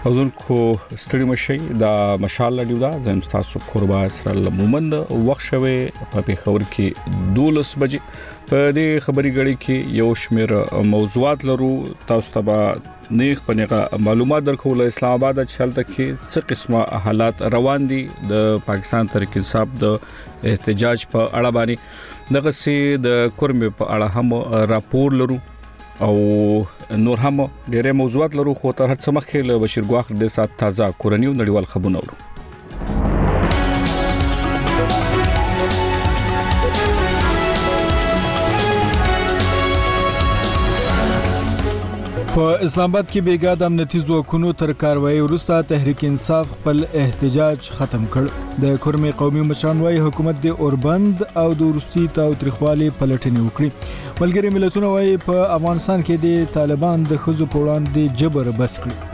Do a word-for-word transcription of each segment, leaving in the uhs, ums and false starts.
اودونکو ستړي مشي دا مشال لډیو دا زم تاسو قربا سره مومند وخت شوه په پیښور کې دولس بجې په دې خبري غړي کې یو شمیر موضوعات لرو تاسو ته نیغ پنهغه معلومات درکول اسلام آباد چلته کې څه قسمه حالات روان دي د پاکستان تحریک انصاف د احتجاج په اړه باندې دغه سي د کورمه په اړه هم راپور لرو او نور هم ډېر موضوعات لرو خو تر هڅه مخکې له بشیر ګواخ د سات تازه کورنیو نړیوال خبرونه ورو په اسلام آباد کې بیګا د امنیتي ځواکونو تر کاروایی وروسته تحریک انصاف خپل احتجاج ختم کړ د کورمي قومي مشران وايي حکومت د اوربند او د روسي تاوتریخوالي پلټنې وکړي ملګری ملتونه وايي په افغانستان کې د طالبان د خزو په وړاندې جبر بس کړي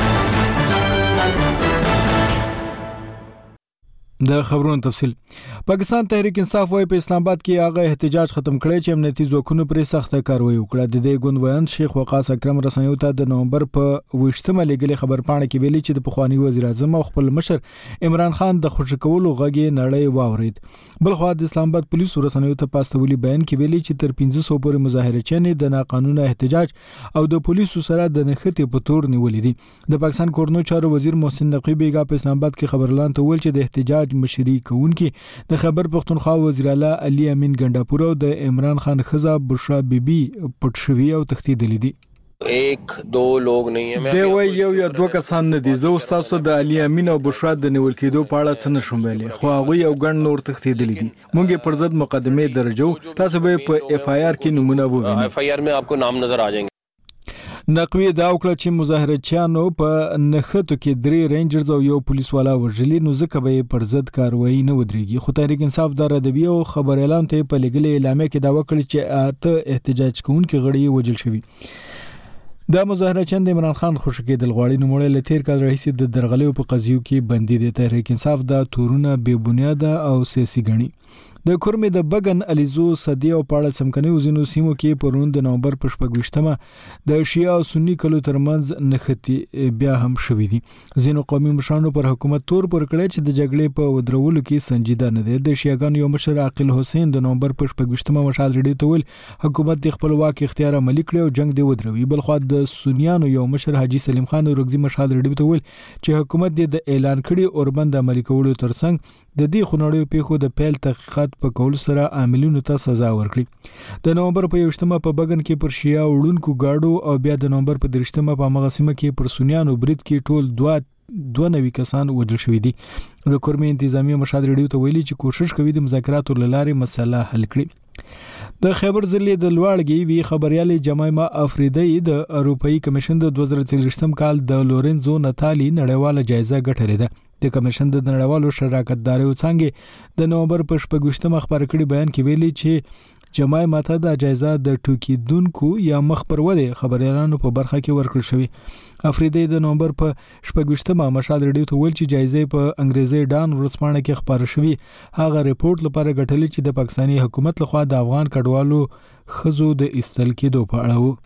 د خبرونو تفصیل پاکستان تحریک انصاف وايي په اسلام آباد کې هغه احتجاج ختم کړی چې امنیتي ځواکونو پر سخته کاروایی وکړه د دې ګوند شیخ وقاص اکرم رسنیو ته د نومبر په وشتمه لګلې خبرپاڼه کې ویلي چې د پخوانی وزیر اعظم او خپل مشر عمران خان د خوشکولو غږی نړۍ واورید بل خو د اسلام آباد پولیسو رسنیو ته پاستولي بیان کې ویلي چې تر پنځه سوه پورې مظاهرچیانې د ناقانونه احتجاج او د پولیسو سره د نښتې په تور نیولې دي د پاکستان کورنو چارو وزیر محسن نقوی بیګا په اسلام آباد کې خبرلان ته ویل چې د احتجاج مشري کوونکي د خبر پښتونخوا وزیر اعلی علي امین ګنڈاپور او د عمران خان خزا بشرا بیبي پټ شوی او تښتیدلې دي ایک دو لوگ نہیں ہیں دی وای یو یا دوه کسان نه دي زه تاسو د علي امین او بشرا د نیول کېدو په اړه څه نشم ویلي خو هغه یو ګڼ نور تښتیدلې دي مونږ پر ضد مقدمه درجو تاسو به په اف آی آر کې نمونه ووینئ اف آی آر میں آپ کو نام نظر آ جائیں گے نقوی دا وکړه چې مظاهرچیانو په نښتو کې درې رینجرز او یو پولیس والا وژلي نو ځکه به پر ضد کاروایی نه ودرېږي خو تحریک انصاف د ردوی او خبر اعلان ته په لګلې اعلامیه کې دا وکړي چې اته احتجاج کوونکي غړي وژل شوي د مظاهرچیان د عمران خان خوشکېدل غواړي نو مړ له تیر کال راهیسې د درغلیو په قضیو کې بندي دي تحریک انصاف دا تورونه بې بنیاده او سیاسي ګڼي د کورمې د بګن الیزو صدی او پاړه سمکنیو زینو سیمو کې پرون د نومبر په شپږویشتمه د شیعه او سنی کلو ترمنځ نښتې بیا هم شوې دي زینو قومي مشرانو پر حکومت تور پر کړی چې د جګړې په ودرولو کې سنجیده نه دی د شیعاګانو یو مشر عاقل حسین د نومبر په شپږویشتمه مشال ریډیو ته ویل حکومت د خپل واک اختیار عملي کړی او جنگ دی ودروي بل خو د سنیانو یو مشر حاجی سلیم خان رغزي مشال ریډیو ته ویل چې حکومت د اعلان کړي اوربند عملي کولو ترڅنګ د دې خنوړیو پیښو د پیل تحقیقات په کول سره عاملینو ته سزا ورکړي د نومبر په یوشتمه په بګن کې پر شیعه وړونکو گاډو او بیا د نومبر په درشتمه په مغاسمه کې پر سنیانو برید کې ټول دوه دوه نوي کسان وژل شوي دي د کورمي انتظامی مشاد ریډیو ته ویلي چې کوشش کوي د مذاکراتو لارې مسله حل کړي د خیبر ضلع د لوړګي وی خبريال جمایما افریدی د اروپאי کمیشن د دوه زره څلوېښتم کال د لورنزو ناتالی نړیواله جایزه ګټلې ده د کمیشن د نړیوالو شراکتدارو څنګه د نومبر په شپږویشتمه خبر کړي بیان کې ویلي چې جمای ماته د جایزه د ټوکیدونکو یا مخ پر وده خبريالانو په برخه کې ورکړل شوی افریدی د نومبر په شپږویشتمه مشال ریډیو ته ویل چې جایزه په انګریزي ډان ورسپانه کې خبر شوی هغه ریپورت لپاره غټلې چې د پاکستاني حکومت لخوا د افغان کډوالو خزو د استل کېدو په اړه وو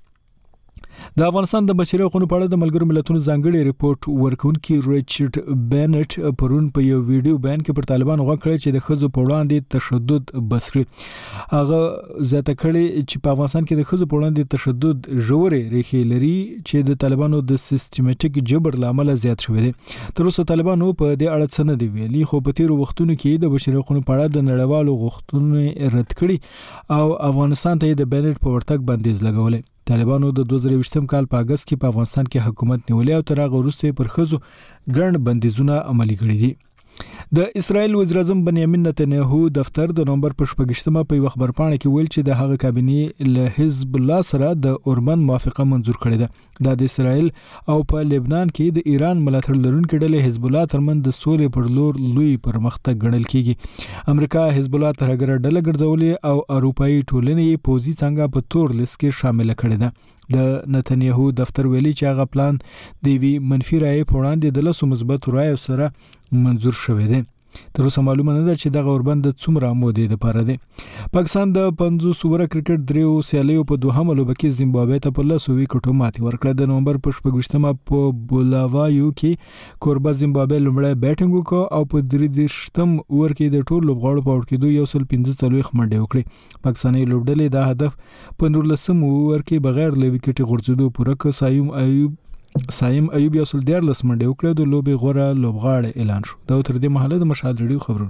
د افغانستان د بشري حقوقو په اړه د ملګرو ملتونو ځانګړي ریپورت ورکونکي ریچارډ بینټ پرون په یو ویډیو بیان کې پر طالبانو غږ کړی چې د خزو په وړاندې تشدد بس کړي هغه زیاته کړي چې په افغانستان کې د خزو په وړاندې تشدد ژورې ریښې لري چې د طالبانو د سیستماتیک جبر لامل زیات شوی دی تر اوسه طالبانو په دې اړه څه نه دی ویلي خو په تیرو وختونو کې د بشري حقوقو په اړه د نړیوالو غوښتنو رد کړي او افغانستان ته د بینټ په ورتګ بندیز لګولې طالبانو د دوه زره یوولسم کال په اگست کې په افغانستان کې حکومت نیولې او تر هغه وروسته پر خزو ګڼ بندیزونه عملي کړي دي د اسرائیل وزیر اعظم بنیامین نتنیاهو دفتر د نومبر په شپږویشتمه په یو خبرپاڼه کې ویل چې د هغه کابینې له حزب الله سره د اوربند موافقه منزور کړې ده د اسرائیل او په لبنان کې د ایران ملاتړ لرونکي ډلې حزب الله ترمن د سولې پر لور لوی پرمختګ ګڼل کیږي امریکا حزب الله تر هغه ډله ګرځولې او اروپאי ټولنې پوزي څنګه په تور لیست کې شامل کړي ده د نتنیاهو دفتر ویلي چې هغه پلان د وی منفي رائے په وړاندې د لسو مثبت رائے سره منزور شوی دی تر اوسه معلومه نه ده چې دغه اوربند څومره مودې لپاره دی. پاکستان د پنځوس اوور کرکټ دریو سیالیو په دوهمه لوبه کې زیمبابوې ته په لس وکټو ماتې ورکړه. د نومبر په شپږمه په بولاوایو کې کوربه زیمبابوې لومړی بیټینګ وکړ او په درې دېرشم اوور کې د ټول لوبغاړو په وړ کېدو یو سل پنځه څلوېښت منډې وکړې. پاکستاني لوبډلې دا هدف په نولسم اوور کې بغیر له وکټې غورځېدو پوره کړ. سایم ایوب سایم ایوب یو سل دیارلس منډې وکړه. د لوبې غوره لوبغاړی اعلان شو. دا تر دې مهاله د مشهد ریډیو خبرونه.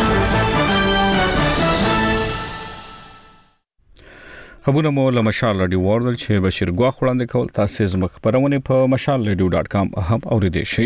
خبرونه مو له مشال رادیو واردل چې بشیر ګواخ وړاندې کول. تاسو زموږ خبرونه په مشال رادیو ډاټ کام هم اوریدئ شئ.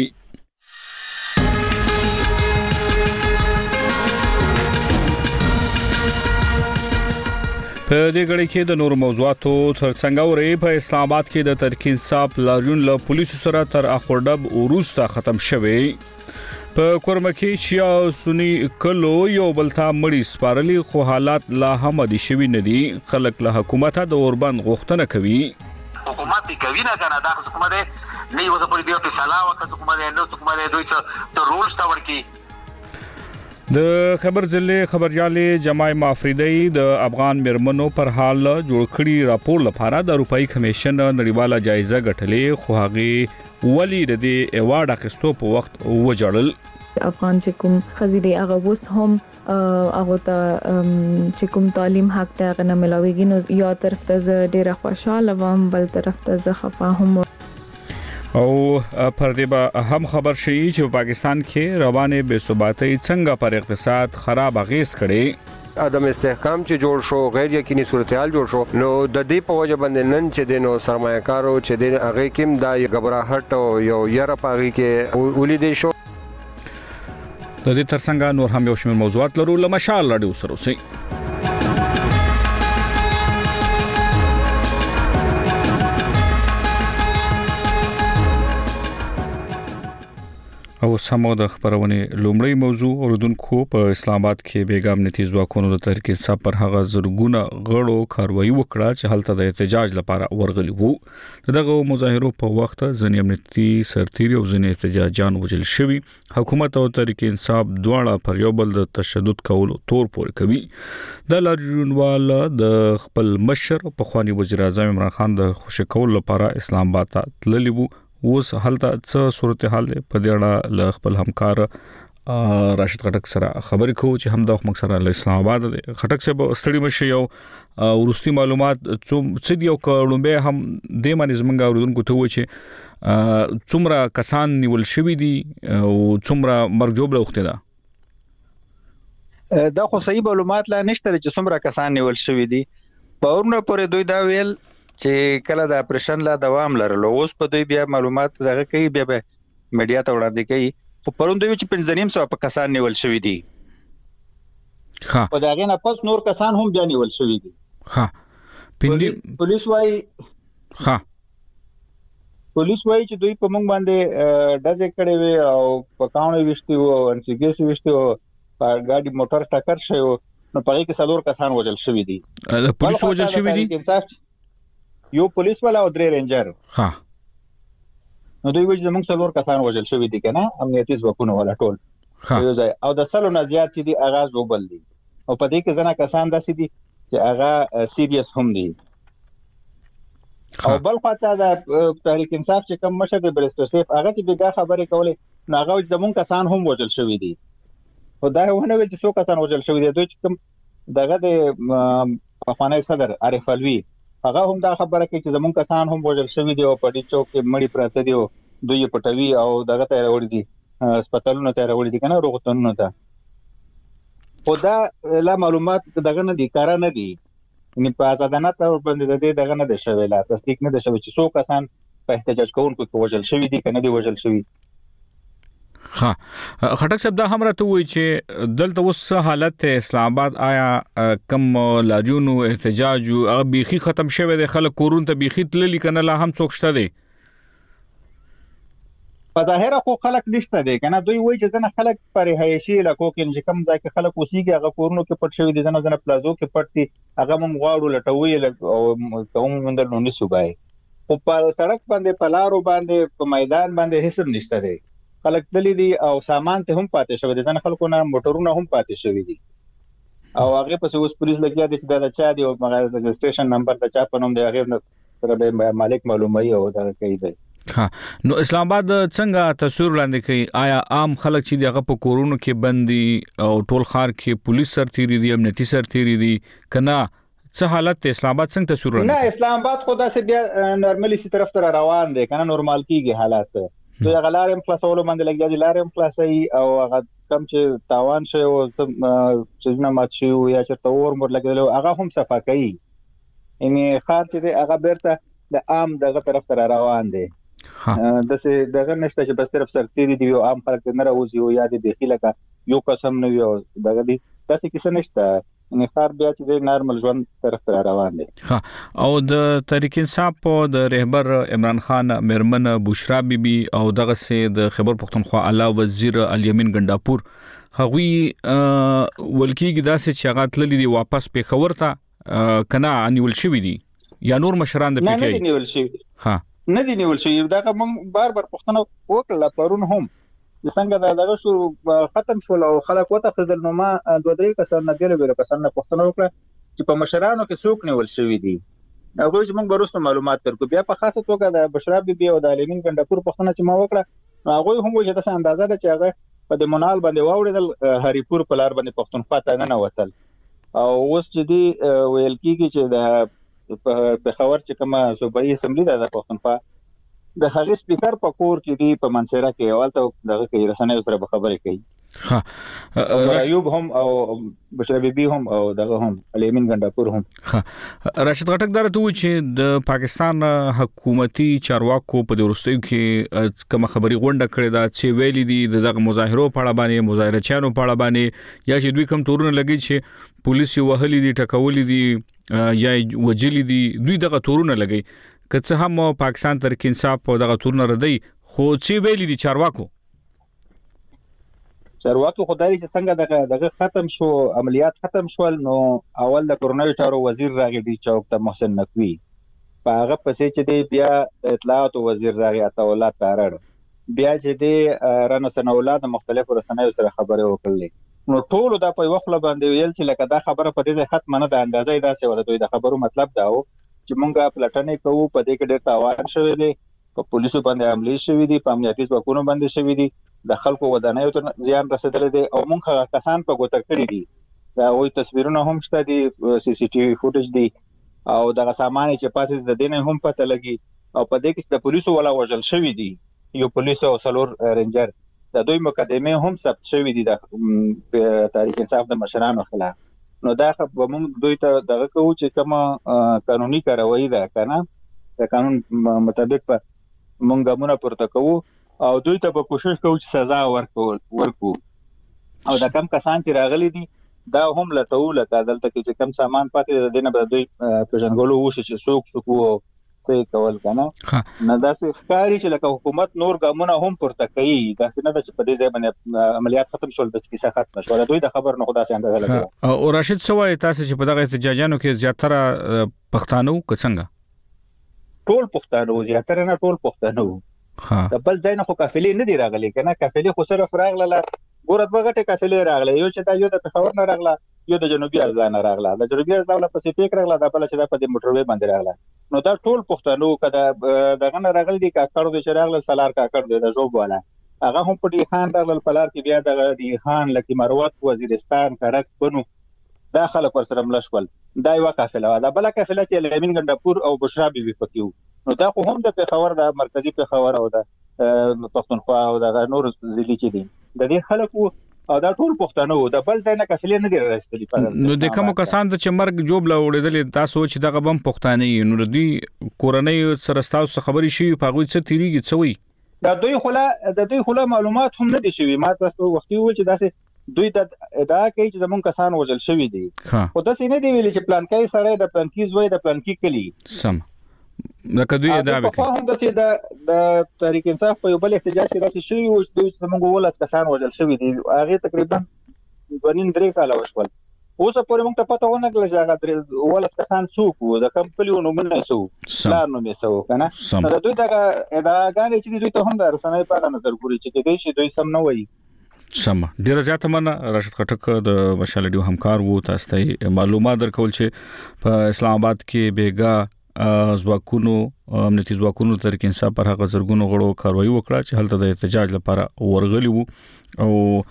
په دې غړي کې د نور موضوعاتو ترڅنګ اوري په اسلام آباد کې د ترکین صاحب لاریون له پولیسو سره تر اخوردب وروسته ختم شوی. په کورمکي چې سنی کلو یو بلتا مړی سپارلی خو حالات لا هم دي شوی نه دي. خلک له حکومت د اوربند غوښتنه کوي. حکومت کوي نه کنه دا حکومت نه یو د پولیسو په سلا وخت حکومت نه حکومت دوی ته رولز تا ورکی. د خبر ضلع خبريالي جماع مافریدی د افغان مرمنو پر حال جوړ کړي راپور لپاره د اروپאי کمیشن نړیواله جایزه ګټلې خو هغه ولی د دې ایوارډ اخیستو په وخت وجړل. افغان چې کوم خزيري هغه وس هم هغه ته چې کوم تعلیم حق ته غنه ملاويږي نو یو طرف ته ډیره خوشاله وم بل طرف ته خفه هم. او پر دې به هم خبر شي چې پاکستان کې روانه بے ثباتی څنګه پر اقتصاد خراب اغیز کړي. عدم استحکام چې جوړ شو غیر یقیني صورتحال جوړ شو نو د دې په وجه باندې نن چې دینو سرمایه‌کارو چې دین هغه کېم دا غبرهټ او یو یره پاغي کې ولیدې شو. د دې ترڅنګ نور هم یو شمېر موضوعات لرو. لمشال رادیو سره اوسئ. او سمو د خبرونه لومړی موضوع اوردونکو په اسلام آباد کې بیګا امنیتي ځواکونو د تحریک انصاف پر هغه زرګونه غړو کاروایی وکړه چې هلته د احتجاج لپاره ورغلي وو. دغه مظاهرو په وخت ځنې امنیتي سرتیري او ځنې احتجاجان وجل شوي. حکومت او تحریک انصاف دواړه پر یو بل د تشدد کولو تور پورې کوي. د لاریونوال د خپل مشر په خواني وزیر اعظم عمران خان د خوشی کول لپاره اسلام آباد ته تللی وو. اوس حالت څه صورتحال په دې اړه ل خپل همکار راشد خټک سره خبرې کوو چې هم د وخت مکسره له اسلام آباد خټک سره ستړي مشه یو ورستي معلومات څه دی او کړمبه هم د مانځ منګا اوردونکو ته و چې څومره کسان نیول شوی دي او څومره مرجوب لوخته ده. دا خو صحیح معلومات لا نشته چې څومره کسان نیول شوی دي. په ورنه پورې دوی دا ویل چې کله د اپریشن لا دوام لرلو. اوس په دوی بیا معلومات دغه کوي بیا به میډیا ته وړاندې کوي. په پروند دوی چې پنځه نیم سو په کسان نیول شوی دي. ها په داغه نه پس نور کسان هم بیا نیول شوی دي. ها پندي پولیس وايي ها پولیس وايي چې دوی په موږ باندې ډزې کړې وي او په کاونې وشتي وو او انسګیس وشتي وو په ګاډي موټر ټکر شوی نو په کې څلور کسان وژل شوی دي. د پولیس وژل شوی دي یو پولیس والا او درې رینجر. ها نو دوی وایي چې موږ څلور کسان وژل شوی دي کنه امنیتي ځواکونه ولا ټول. ها او د سلو نه زیات چې دي اغاز وبل دي او په دې کې ځنه کسان داسې دي چې هغه سیریس هم دي. او بل خاطر د تحریک انصاف چې کوم مشر د برستر سیف هغه چې بیګه خبرې کولې نو هغه چې زمون کسان هم وژل شوی دي. او دا ونه ویل چې څو کسان وژل شوی دي. دوی چې کوم دغه د افغاني صدر عارف الوی هغه هم دا خبره کوي چې زمون کسان هم وژل شوی دي او په دې چوک کې مړی پراته دي او دوی پټوي او دغه ته راوړي دي هسپتالونو ته راوړي دي کنه روغتونونو ته. خو دا لا معلومات دغه نه دي کار نه دي ان په ازادانه تور باندې د دې دغه نه د شوی لا تصدیق نه د شوی چې څو کسان په احتجاج کوونکو کې وژل شوی دي کنه دي وژل شوی. ها خټک صاحب دا هم راته وایي چې دلته اوس حالت اسلام آباد آیا کم لاریونو احتجاج او بيخي ختم شوه د خلک کورون ته بيخي تللی کنه لا هم څوک شته دي. په ظاهر خو خلک نشته دي کنه دوی وایي چې ځنه خلک پر هيشي لکو کې چې کم ځای کې خلک اوسېږي هغه کورونو کې پټ شوی دي ځنه ځنه پلازو کې پټ دي هغه مم غواړو لټوي او کوم مندل نو نسوبای. او په سړک باندې په لارو باندې په میدان باندې هیڅ نشته دي. خلک دلی دي او سامان ته هم پاتې شوی دي، ځنه خلکو نه موټرونه هم پاتې شوی دي او هغه په اوس پولیس لګیا دي چې دا چا دی او رجسټریشن نمبر د چا په نوم دی هغه سره به مالک معلومي او دا کوي دی. ها نو اسلام آباد څنګه تصویر وړاندې کوي؟ آیا عام خلک چې دغه په کورونو کې بندي او ټول ښار کې پولیس سرتيري دي، امنیتي سرتيري دي کنه څه حالت اسلام آباد څنګه تصویر وړاندې؟ نه اسلام آباد خدا سه بیا نورمالي سي طرف ته روان دي کنه، نورمال کیږي حالات. دوی غلارم خلاصولو باندې لګیا دي، لارم خلاصي او هغه کم چې تاوان شي او چې نه مات شي یا چې تور مر لګیدل هغه هم صفا کوي. یعنی خار چې هغه بیرته د عام دغه طرف ته روان دي. د څه دغه نشته چې بس طرف سرتيري دی او عام خلک نه راوځي او یا د بخیله کا یو قسم نه وي دغه دي تاسو کیسه نشته. نه خار بیا چې د نارمل ژوند طرف ته روان دي. ها او د تحریک انصاف په د رهبر عمران خان مرمن بشرا بیبي او دغه سه د خیبر پختونخوا اعلی وزیر الیمین ګنداپور هغوی ولکیږي داسې چې هغه تللی دي واپس پیښور ته کنا انیول شوی دي یا نور مشران د پیټي نه نیول شي. ها نه دی نیول شي. دا موږ بار بار پښتنه وکړه پرون هم چې څنګه دا دغه شو ختم شول او خلک وته خدل نو ما دوه درې کسان نه ګلو بیره کسان نه پښتنه وکړه چې په مشرانو کې څوک نیول شوی دي. هغه چې موږ بروسته معلومات ترکو بیا په خاصه توګه د بشرا بیبي او د الیمین ګنداپور پښتنه چې ما وکړه هغه هم وجه د اندازه ده چې هغه په د منال باندې واوړل هریپور په لار باندې پښتونخوا ته نه وتل او اوس چې دی ویل کیږي چې د په خبر چې کومه صوبایي اسمبلی د پښتونخوا د هغه سپیکر په کور کې دی په منصره کې اولته دغه کې رسنۍ سره به خبرې کوي. ها ایوب هم او بشرا بیبي هم او دغه هم الیمین ګنداپور هم. ها راشد غټک دره ته چې د پاکستان حکومتي چارواکو په ورستیو کې کوم خبري غونډه کړې ده چې ویلي دي دغه مظاهرو په اړه باندې مظاهره چانو په اړه باندې یا چې دوی کوم تورونه لګي چې پولیس وهلي دي ټکولي دي یا وجلی دي دوی دغه تورونه لګي که هم پاکستان تحریک انصاف په دغه تورونه ردی خو چې ویلي دي چارواکو چارواکو خدای چې څنګه دغه دغه ختم شو عملیات ختم شول نو اول د کورنوي چارو وزیر راغی دی چوک ته محسن نقوی په هغه پسې چې دی بیا د اطلاعات وزیر راغی عطا الله تارړ بیا چې دی رانه سنولات مختلفو رسنیو سره خبرې وکړلې نو ټول دا په وخت باندې ویل چې لکه دا خبره په دې ختم نه د اندازې داسې ولا دوی د خبرو مطلب دا و چې مونږه پلټنې کوو په دې کې ډېر تاوان شوی دی په پولیسو باندې حمله شوی دی په امنیتي ځواکونو باندې شوی دی د خلکو ودانیو ته زیان رسیدلی دی او مونږه کسان په ګوته کړی دي دا وایي تصویرونه هم شته دي سی سی ټي وي فوټیج دی او دغه سامان چې پاتې د دینه هم پته لګي او په دې کې د پولیسو ولا وژل شوی دی یو پولیسو او سلور رینجر د دوی مقدمه هم ثبت شوی دي د تحریک انصاف د مشرانو خلاف نو دا به موږ دوی ته دغه کوو چې کومه قانوني کاروایی ده کنه د قانون مطابق په موږ ګامونه پورته کوو او دوی ته به کوشش کوو چې سزا ورکو ورکو او دا کم کسان چې راغلي دي دا هم لټو لکه دلته کې چې کم سامان پاتې دینه به دوی پېژنګلو وشي چې څوک څوک څه کول کنه نه داسې ښکاری چې لکه حکومت نور ګامونه هم پورته کوي داسې نه چې په دې ځای باندې عملیات ختم شول بس کیسه ختم شول دوی د خبر نه خدا سي اندازه لګي او راشد سوای تاسو چې په دغه احتجاجانو کې زیاتره پښتانه څنګه ټول پښتانه زیاتره نه ټول پښتانه ها د بل ځای نه خو قافلې نه دی راغلي کنه قافلې خو صرف راغله ګورت وګټه قافلې راغله یو چې دا یو د پېښور نه راغله یو د جنوبي ارزان نه راغله د جنوبي ارزان په سپیک راغله د بل چې د په دې موټروي باندې راغله نو دا ټول پښتنو کده دغه نه راغلي دي کاکړ د شراغله سالار کاکړ د جوب والا هغه هم په دې خان راغل پلار کې بیا د دې خان لکه مروت وزیرستان کرک بنو داخله پر سره ملشول دا یو قافله دا بل قافله چې الیمین ګنداپور او بشرا بیبي پکیو نو دا خو هم د پېښور د مرکزی پېښور او د پښتونخوا او د نور ضلع چې دي د دې خلکو او دا ټول پښتنو د بل ځای نه قافلې نه دی راستلي نو د کوم کسان چې مرګ جوب لا وړېدل تاسو چې دغه بم پښتانه نو دوی کورنۍ سره تاسو خبري شي په غوي څه تیریږي څه وي دا دوی خلا د دوی خلا معلومات هم نه دي شوی ما تاسو وختي وول چې داسې دوی د دا کوي چې زمون کسان وژل شوی دي خو دا سینې دی ویل چې پلان کوي سړی د پلان کې زوی د پلان کې کلی سم لکه دوی دا وکړي په هم د سي د تحریک انصاف په یو بل احتجاج کې داسې شوی و چې دوی زمونږ ولس کسان وژل شوی دي هغه تقریبا ونین درې کاله وشول اوس پورې موږ ته پته ونه کړل چې هغه ولس کسان څوک وو د کمپلیو نومونه څو لار نومې څو کنه نو دوی دا ادعاګانې چې دوی ته هم د رسنۍ په اړه نظر ګوري چې دوی شي دوی سم نه وایي. سم ډیر زیاته مننه راشد خټک د مشال ډیو همکار وو. تاسو ته معلومات درکول چې په اسلام آباد کې بیګا ځواکونو امنیتي ځواکونو تر کې انصاف پر هغه زرګونو غړو کاروایی وکړه چې هلته د احتجاج لپاره ورغلي وو او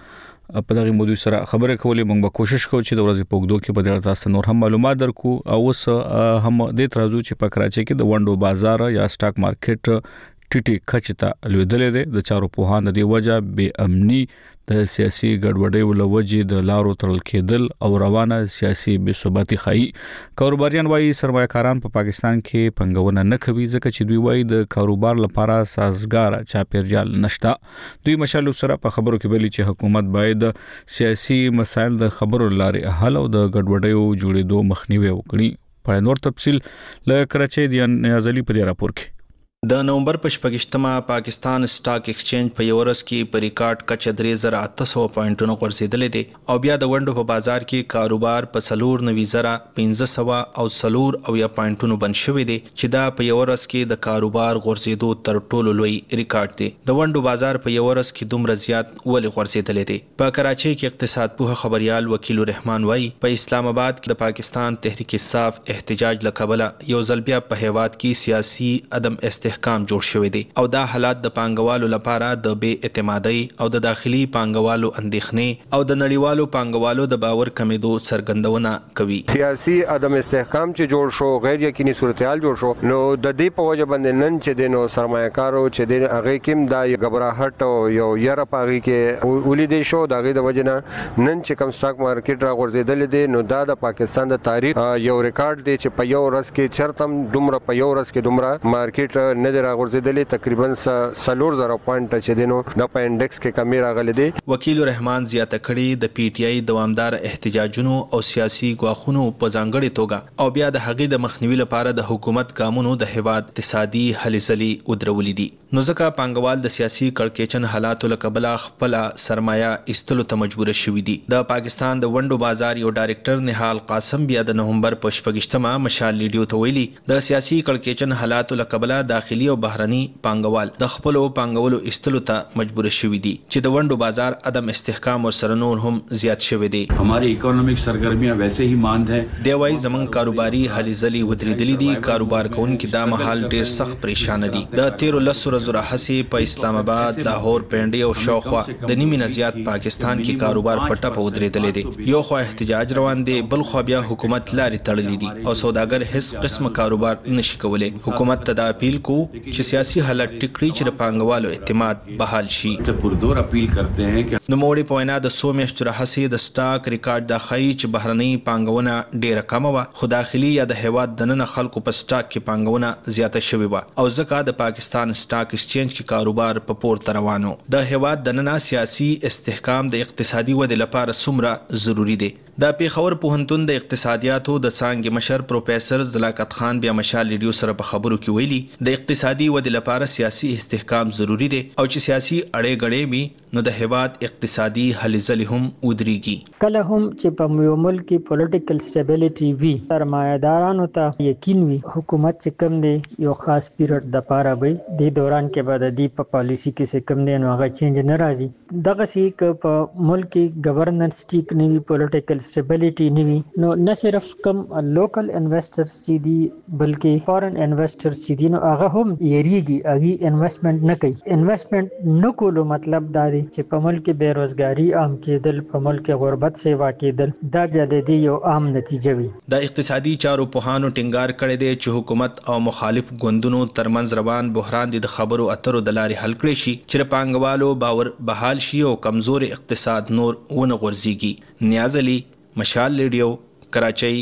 په دغه موضوع سره خبرې کولې. موږ به کوشش کوو چې د ورځې په وګړو کې بدل تاسو نور هم معلومات درکو او اوس هم د ترازو چې په کراچۍ کې د وندو بازار یا سٹاک مارکیټ ټیټي کچتا لویدلې ده. د چارو په هان د وجه به امني د سیاسي ګډوډۍ ولوجې د لارو ترل کېدل او روانه سیاسي بې ثباتي خای. کاروباریان وايي سرمایه‌کاران په پاکستان کې پنګونه نه کوي ځکه چې دوی وايي د کاروبار لپاره سازگار چاپیریال نشته. دوی مشال سره په خبرو کې ویلي چې حکومت باید سیاسي مسایل د خبرو لارې حل او د ګډوډۍ جوړېدو مخنیوي وکړي. په نور تفصیل ل کراچۍ د نیازلي په راپور کې د نومبر په شپږشتمه پاکستان سٹاک ایکسچینج په یو ورځ کې په ریکارډ کچه درې زره اته سوه پوینټونو غورځېدلې دي او بیا د ونډو په بازار کې کاروبار په څلور نوي زره پنځه سوه او څلور او یا پوینټونو بند شوی دی چې دا په یو ورځ کې د کاروبار غورځېدو تر ټولو لوی ریکارډ دی. د ونډو بازار په یو ورځ کې دومره زیات ولې غورځېدلې دي؟ په کراچۍ کې اقتصاد پوه خبريال وکیل الرحمن وايي په اسلام آباد کې د پاکستان تحریک انصاف احتجاج لکبله یو ځل بیا په هیواد کې سیاسي عدم استحکام جوړ شوی دی او دا حالات د پانګوالو لپاره د بې اعتمادۍ او د داخلي پانګوالو اندېښنې او د نړیوالو پانګوالو د باور کمیدو څرګندونه کوي. سیاسي عدم استحکام چې جوړ شو غیر یقیني صورتحال جوړ شو نو د دې په وجه باندې نن چې دینو سرمایه‌کارو چې دین هغه کېم دا غبرهټ او یو یره پاغي کې ولیدې شو دا غي د وجه نه نن چې کم سٹاک مارکیټ را غورځېدل دي نو دا د پاکستان د تاریخ یو ریکارډ دی چې په یو ورځ کې چرتم دومره په یو ورځ کې دومره مارکیټ نه را غورځېدلې تقریبا څلور زره پوینټ چې دینو د په انډکس کې کمی راغلي دي. وکیل الرحمن زیاته کړي د پی ټ آی دوامدار احتجاجونو او سیاسي ګواښونو په ځانګړي توګه او بیا د هغې د مخنیوي لپاره د حکومت ګامونو د هیواد اقتصادي هلې ځلې ودرولې دي. نو ځکه پانګوال د سیاسي کړکېچن حالاتو له کبله خپل سرمایه ایستلو ته مجبور شوي دي. د پاکستان د ونډو بازار یو ډایرکټر نهال قاسم بیا د نومبر په شپږشتمه مشال لیډیو ته ویلي د سیاسي کړکېچن حالاتو له کبله داخلي او بهرني پانګوال د خپل پانګولو ایستلو ته مجبور شوي دي چې د ونډو بازار عدم استحکام او سره نور هم زیات شوی دی. हमारी इकोनॉमिक सरगर्मियां वैसे ही मांद हैं. دی وايي زمون کاروباري هلې ځلې ودرېدلې دي. کاروبار کوونکي دا مهال ډیر سخت پریشان دي. د تیرو لسو ورځو راهیسې په اسلام آباد، لاهور، پنډي او شاوخوا د نیمې نه زیات پاکستان کې کاروبار په ټپه ودرېدلې دي. یو خو احتجاج روان دی، بل خو بیا حکومت لارې تړلې دي او سوداګر هیڅ قسم کاروبار نشي کولای. حکومت ته دا اپیل کو چې سیاسي حالت ټیکړي چې د پانګوالو اعتماد بحال شي. پردور اپیل کرتے ہیں کہ نو موړي په وینا د څو میاشتو راهیسې د سٹاک ریکارډ د ښیي چې بهرنۍ پانګونه ډیره کمه وه، خو داخلي یا د هیواد دننه خلکو په سٹاک کې پانګونه زیاته شوې وه او ځکه د پاکستان سٹاک ایکسچینج کې کاروبار په پورته روان و. د هیواد دننه سیاسي استحکام د اقتصادي ودې لپاره څومره ضروری دی. د پیښور پوهنتون د اقتصادیاتو د څانګې مشر پروفیسور زلاقت خان بیا مشال لیډیو سره په خبرو کې ویلي د اقتصادي ودې لپاره سیاسي استحکام ضروری دی او چې سیاسي اړې غړې وي نو د هیواد اقتصادي هلې ځلې هم ودرېږي. کله هم چې په یو ملک کې پولیټیکل سټیبিলিټي وي، سرمایه‌دارانو ته یقین وي حکومت چې کوم دی یو خاص پیریډ د پاره وي د دوران کې به د دې په پالیسی کې څه کوم دی نو هغه چینج نه راځي. دغه سي ک په ملک کې گورننس ټیک نه وي، پولیټیکل سټیبিলিټي نه وي، نو نه صرف کم لوکل انویسټرز چې دي بلکې فارن انویسټرز چې دي نو هغه هم یریږي، هغه انویسټمنټ نه کوي. انویسټمنټ نه کولو مطلب دا دی چې په ملک کې بیروزګاری عام کېدل، په ملک کې غربت سیوا کېدل، دا بیا د دې یو عام نتیجه وي. د اقتصادي چارو پوهانو ټینګار کړی دی چې حکومت او مخالف ګوندونو ترمنځ روان بحران د خبرو اترو د لارې حل کړی شي چې پانګوالو باور بحال شي او کمزور اقتصاد نور ونه غورځيږي. نیاز علي، مشال لیډیو، کراچۍ.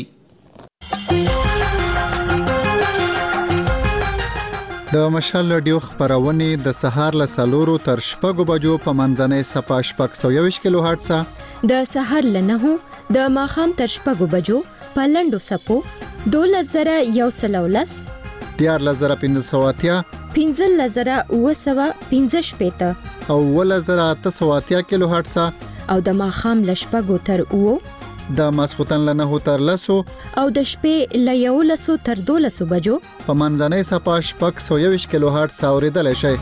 د مشال لیډیو خبرونه د سهار له سلورو تر شپږو بجو په منځنۍ صفه شپږ سوه یوویشت کیلو هرټز، د سهار له نهو د ماښام تر شپږو بجو په لنډو سپو دولس زره یو سل او لس، دیارلس زره پنځه سوه اتیا، پنځلس زره اوه سوه پنځه شپېته او اوولس زره اته سوه اتیا کیلو هرټز، او د ماښام له شپږو تر اوو د ماسخوتن له نهو تر لسو او د شپې له یولسو تر دولسو بجو په منځنۍ صفه شپږ سوه یوویشت کیلو هرټز اورېدلی شئ.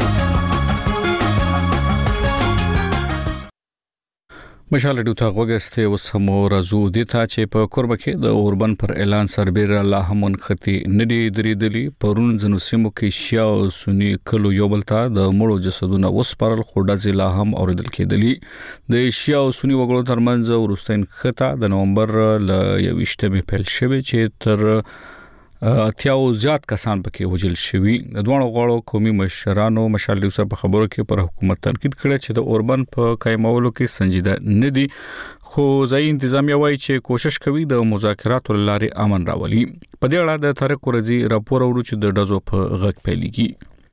مشال ډیو ته وګسته اوس هم راځو د تا چې په کوربه کې د اوربن پر اعلان سربېر لا همون خطي ندي درېدلی پرون ځنو سیمو کې شیا او سنی کلو یو بلتا د مړو جسدونه وسپارل خوډه ضلع هم اوریدل کېدلی. د شیا او سنی وګړو ترمنځ ورستین خطا د نومبر ل یوشتمه پیل شوه چې تر اتیاو زیات کسان پکې وجل شوي. د دوه غړو قومي مشرانو مشال ډیو په خبرو کې پر حکومت تنقید کړی چې د اوربن په قائمولو کې سنجیده نه دي، خو ځای انتظامیه وایي چې کوشش کوي د مذاکراتو لارې امن راولي. په دې اړه د طارق ورزي راپور اورو چې د ډزو په غږ پیلېږي.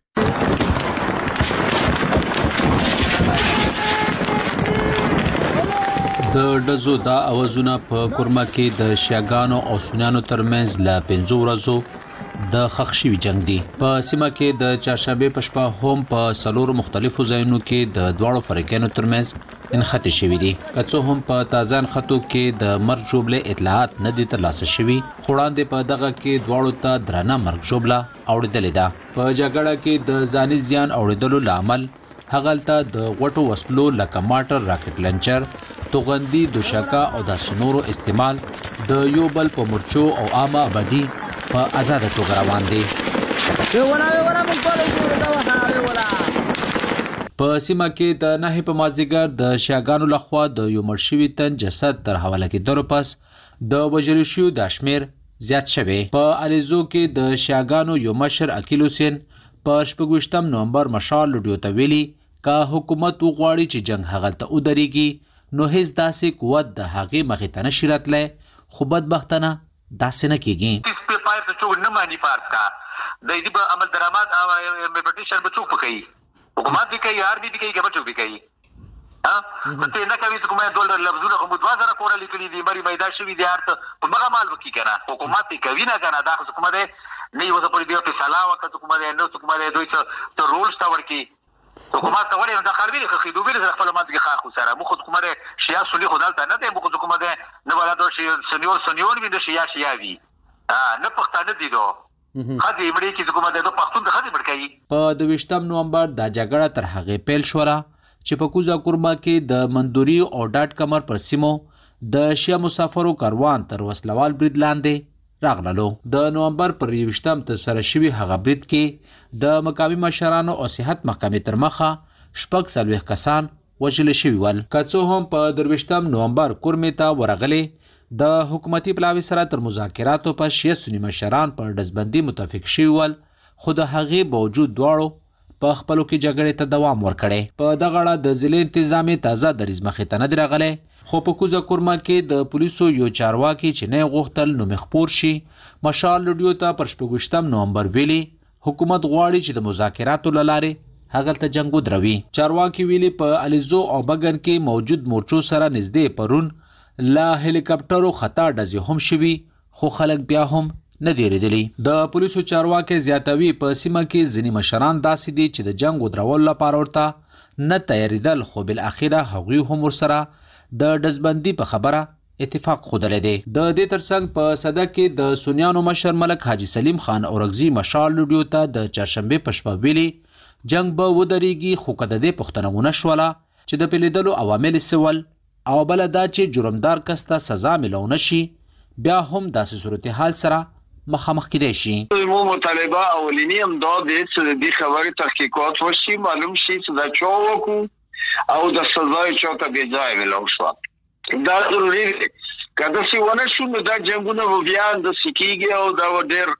د ډزو دا اوازونه په کورما کې د شیاګانو او سنیانو ترمنځ لا پنځو ورځو د خښ شوي جنگ دی. په سیمه کې د چهارشنبه په شپه هم په څلورو مختلفو ځایونو کې د دواړو فریقینو ترمنځ انخته شوي دي. که څه هم په تازه انخته کې د مرګ ژوبلې اطلاعات نه دي ترلاسه شوي، خو وړاندې په دغه کې دواړو ته درنه مرګ ژوبله اوریدلې ده. په جګړه کې د ځاني زیان اوریدلو لامل هغلته د غټو وسلو لکه ماټر، راکټ لنچر، توغندي، دوشکا او د سنورو استعمال د یو بل په مرچو او عامه آبادی په آزاد توګه روان دي. په سیمه کې د نهي په مازیګر د شیاګانو لخوا د یو مرشوي تن جسد تر حواله کېدلو پس د وژل شویو د شمیر زیات شوی. په الیزو کې د شیاګانو یو مشر عقیل حسین په شپږویشتم نومبر مشال لډیو ته ویلي که حکومت وغواړي چې جنگ هغلته ودرېږي نو هیڅ داسې قوت د هغې مخې ته نشي راتلی، خو بدبختانه داسې نه کېږي. پایپ ته څوک نه مانی پارس کا د دې په عمل درآمد او امپلیمنټیشن به څوک کوي؟ حکومت به کوي، آرمي به کوي، ګورنمنت به کوي. ها ته نه کوي چې کومه ډالر لفظونه خو دوه زره کوړه لیکلي دي، مری میدا شوی دي، ارته په مغه مال وکي کنه. حکومت کوي نه کنه، دا حکومت نه یو ځپړي دی په سلا وخت حکومت نه حکومت دوی ته رولز تا ورکی. حکومت ته ولې د خاربي خې دوی د خپل منځ کې خاخ سره مخ حکومت شیا سولي خدالته نه دی، مخ حکومت نه ولا د سنیور سنیور وي د شیا شیا وي نه پښتانه دي دو خدي مړي کې حکومت د پښتون د خدي مړ کوي. په دویشتم نومبر دا جګړه تر هغه پیل شوره چې په کوزا کورما کې د مندوري او ډاټ کمر پر سیمو د شیا مسافرو کاروان تر وسلوال برید لاندې راغللو. د نومبر پر یوشتم تر سره شوي هغه برید کې د مقامي مشرانو او صحت محکمې تر مخه شپږ څلوېښت کسان وژل شوي ول. که څه هم په درویشتم نومبر کورمې ته ورغلې د حکومتي پلاوي سره تر مذاکراتو په شیعه سني مشران پر ډزبندي متفق شوي ول، خو د هغې باوجود دواړو په خپلو کې جګړې ته دوام ورکړی. په دغه اړه د ضلع انتظامي تازه دریځ مخې ته نه دی راغلی، خو په کوزا کورما کې د پولیسو یو چارواکي چې نه غوښتل نوم خپور شي مشال لډیو ته پر شپږویشتم نومبر ویلي حکومت غواړي چې د مذاکراتو له لارې هغلته جنګ ودروي. چارواکي ویلي په الیزو او بګن کې موجود مورچو سره نږدې پرون لا هلیکاپټرو خطا ډزې هم شوي، خو خلک بیا هم نه دی ریدلی. د پولیسو چارواکي زیاتوي په سیمه کې ځینې مشران داسې دي چې د جنګ ودرولو لپاره ورته نه تیاریدل، خو بالاخره هغوی هم ورسره د ډزبندي په خبره اتفاق خوده دی. د دې ترڅنګ په صده کې د سنیانو مشر ملک حاجی سلیم خان اورغزي مشال لډیو ته د چهارشنبه په شپه ویلي جنگ به ودرېږي، خو که د دې پوښتنه ونه شوله چې د پیلیدلو عوامل سول او بله دا چې جرمدار کس ته سزا میلاو نه شي، بیا هم داسې صورتحال سره مخامخ کېدای شي. مو مطالبه اولینی هم دا دی چې د دې خبرې تحقیقات وشي، معلوم شي چې دا چا وکړو او د سزای چاته بې ځایه میلاو شوه. دا ضروري دی، که داسې ونه شو نو دا جنګونه به بیا همداسې کېږي او دا به ډېر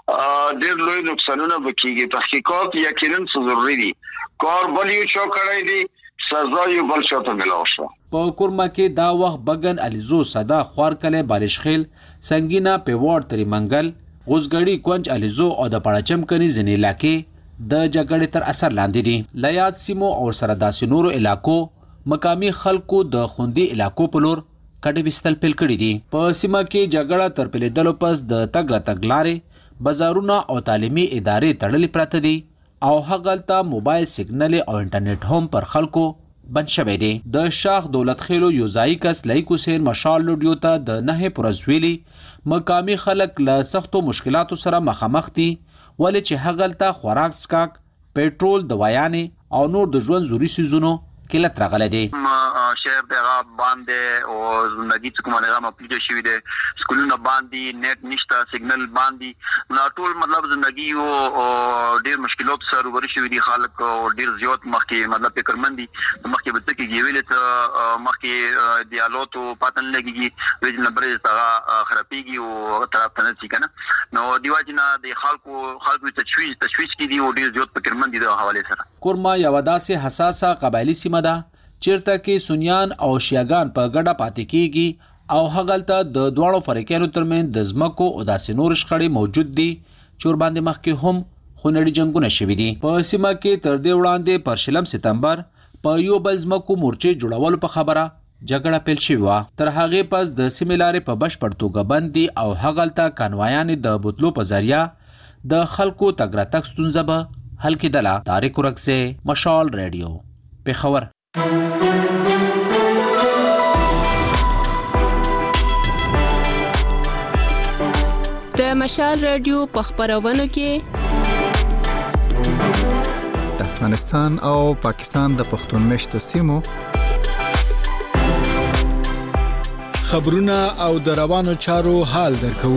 ډېر لوی نقصانونه به کېږي. تحقیقات یقینا ضروري دي، کار بل یو چا کړی دی، سزا یو بل چاته میلاو شوه. په کورما کې دا وخت بګن، الیزو، صدا، خوارکلی، بالشخیل، سنگینا، پیوار، تریمنګل، غوزګړي، کونج، الیزو او د پړاچم کني ځینې علاقې د جګړې تر اثر لاندې دي. له یاد سیمو او سره داسې نورو علاقو مقامي خلکو د خوندي علاقو په لور کډې ویستل پیل کړي دي. په سیمه کې جګړه تر پیلېدلو پس د تګ راتګ لارې، بازارونه او تعلیمي ادارې تړلې پراته دي او هغلته موبایل سیګنل او انټرنیټ هم پر خلکو بند شوی دی. د شاخ دولت خیلو یو ځای کس لایق حسین مشال لوډیو ته د نه پرزویلی مقامی خلک له سختو مشکلاتو سره مخامخ دي ولې چې هغلته خوراک سکاک پېټرول دوايانې او نور د ژوند ضروري سيزونو قلت راغله دي. شهر دغه باندې او زندگی څخه مونږه مپلیټ شوې ده سکولونه باندې نت نشته سیګنل باندې نو ټول مطلب زندگی او ډېر مشکلات سره روبرو شوې دي خلک او ډېر زیات مخکې مطلب فکرمندي مخکې به څه کې ویل ته مخکې دیالوت او پاتن لګيږي ویل نمبر څنګه خرابيږي او طرف ته نه ځي کنه نو دیواجنا د خلکو خلکو تشویش تشویش کې دي او ډېر زیات فکرمندي د حواله سره. کورما یو داسې حساسه قبایلی سیمه ده چیرته کې سنیان او شیعاګان په ګډه پاتې کیږي او هغلته د دوړو فریقانو ترمن د زمکو او داسې نور شخړې موجود دي چې ور باندې مخکې هم خونړي جنگونه شوي دي. په سیمه کې تر دې وړاندې پر شلم سپتمبر په یو بل زمکو مورچې جوړولو په خبره جګړه پیل شوې و. تر هغې پس د سیمې لارې په بشپړ توګه بند دي او هغلته کانوایانې د بوتلو په ذریعه د خلکو تګ راتګ ستونزه به حل کېدله. طارق ورکزی مشال ریډیو پېښور. د مشال رادیو په خبرونو کې د افغانستان او پاکستان د پښتون مشتو سیمو خبرونه او د روانو چارو حال درکو.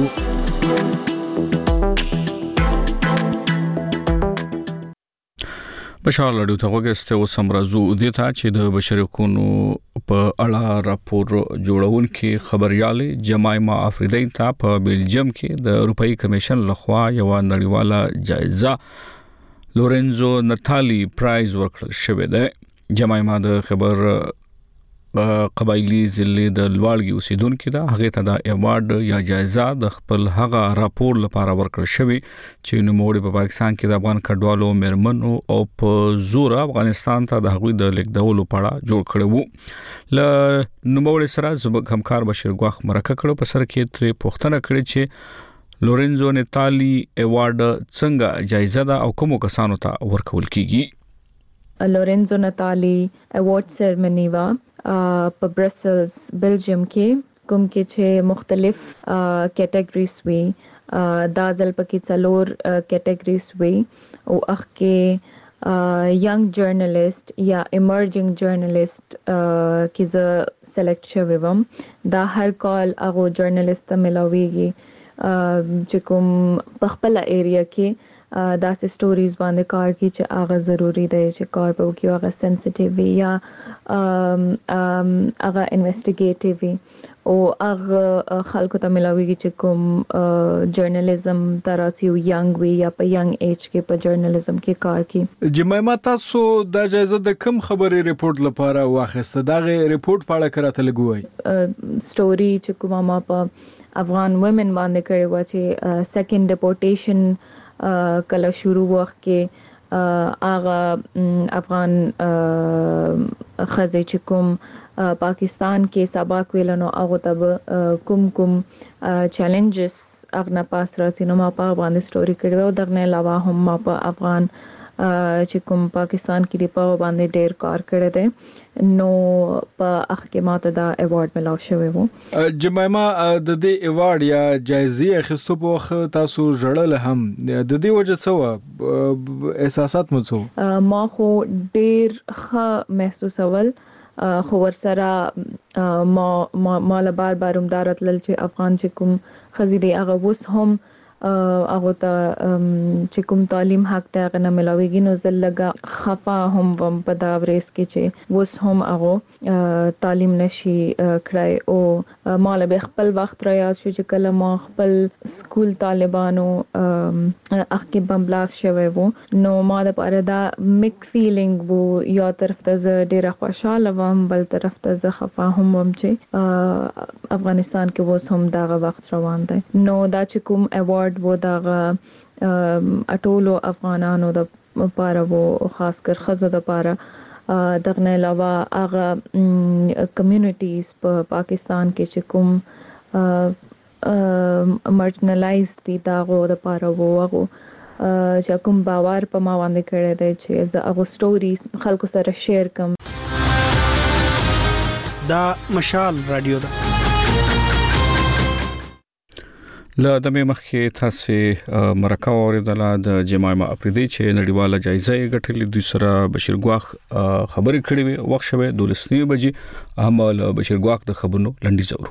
بشار لړیو ته وګسته او سمرازو د ته چې د بشري حقوقو په اړه راپور جوړونکي خبريالي جمایما افریدی ته په بلجیم کې د اروپאי کمیشن لخوا یو نړیواله جایزه لورنزو ناتالی پرایز ورکړل شوې ده. جمایما د خبر قبایلی ضلع د لوړګي اوسیدونکو ده هغه ته د ایوارډ یا جایزه د خپل هغه راپور لپاره ورکړل شوی چې نوموړي په پاکستان کې د افغان کډوالو مرمنو او په زور افغانستان ته د هغوی د لیکدولو پړه جوړ کړو. ل نوموړي سره زموږ همکار بشیر غواخ مرکه کړو په سر کې تر پوښتنه کړې چې لورنزو ناتالی ایوارډ څنګه جایزه ده او کوم کسانو ته ورکول کیږي. لورنزو ناتالی ایوارډ سرمنی وا په برسلز بلجیم کې کوم کې چې مختلف کټګریز وي دا ځل پکې څلور کټګریز وي او اخ کې ینګ جرنالست یا ایمرجنګ جرنالست کې ز سلیکټ شوی وم. دا هر کال هغه جرنالست ته ملاويږي چې کوم په خپل ایریا کې دا سه سټوریز باندې کار کی چې هغه ضروری دی چې کار په کې هغه سنسټیو وي یا هغه انویسټیګیټیو وي او هغه خلکو ته ملاويږي چې کوم جرنالیزم تراسي ینګ وي یا په ینګ ایج کې په جرنالیزم کې کار کی. جمایما تاسو د جایزه د کم خبري ریپورت لپاره واخیسته دا غي ریپورت په اړه کراته لګوي سټوري چې کومه ما په افغان وومن باندې کړی و چې سیکنډ ډیپورټیشن کله شروع وخت کې هغه افغان خزې چې کوم پاکستان کې سبق ویلنو هغه ته کوم کوم چیلنجز هغه پاس راځي نو ما په باندې سټوري کړو او دغه علاوه هم ما په افغان چې کوم پاکستان کې دی په باندې ډېر کار کړی دی نو په اخر کې ماته دا ایوارډ ملاو شوی وو. جمایما د دې ایوارډ یا جایزې اخیستو په وخت تاسو ژړل هم د دې وجه څه احساسات مو څه ما خو ډېر ښه محسوسول خو ورسره ما مال بار بار همدارت لل چې افغان چې کوم خزيدي هغه وس هم هغه ته چې کوم تعلیم حق ته غنه ملاويږي نو زلګه خفا هم وم په دا ورس کې چې وس هم هغه تعلیم نشي کړای او مال به خپل وخت را یاد شو چې کله ما خپل سکول طالبانو اخ کې بمبلاس شوی وو نو ما د پاره دا میک فیلینګ وو یا طرف ته ډیره خوشاله وم بل طرف ته خفا هم وم چې افغانستان کې وس هم دا وخت روان دی نو دا چې کوم ایوارډ و دغه اټولو افغانانو د لپاره وو خاص کر خزو د لپاره دغه علاوه هغه کمیونټیز په پاکستان کې چې کوم مارجنلایزډ دي دغه د لپاره وو هغه چې کوم باور په ما باندې کړی دی چې زه هغه سټوریز خلکو سره شیر کوم. د مشال رادیو ده. له دمه مخکې تاسو مرکه اوریدله د جماعه افریدي چې نړیواله جایزه یې ګټلې. دوی سره بشیر ګواخ خبرې کړې وي. وخت شوه دولسنی بجې هم له بشیر ګواخ د خبرونو لنډی زورو.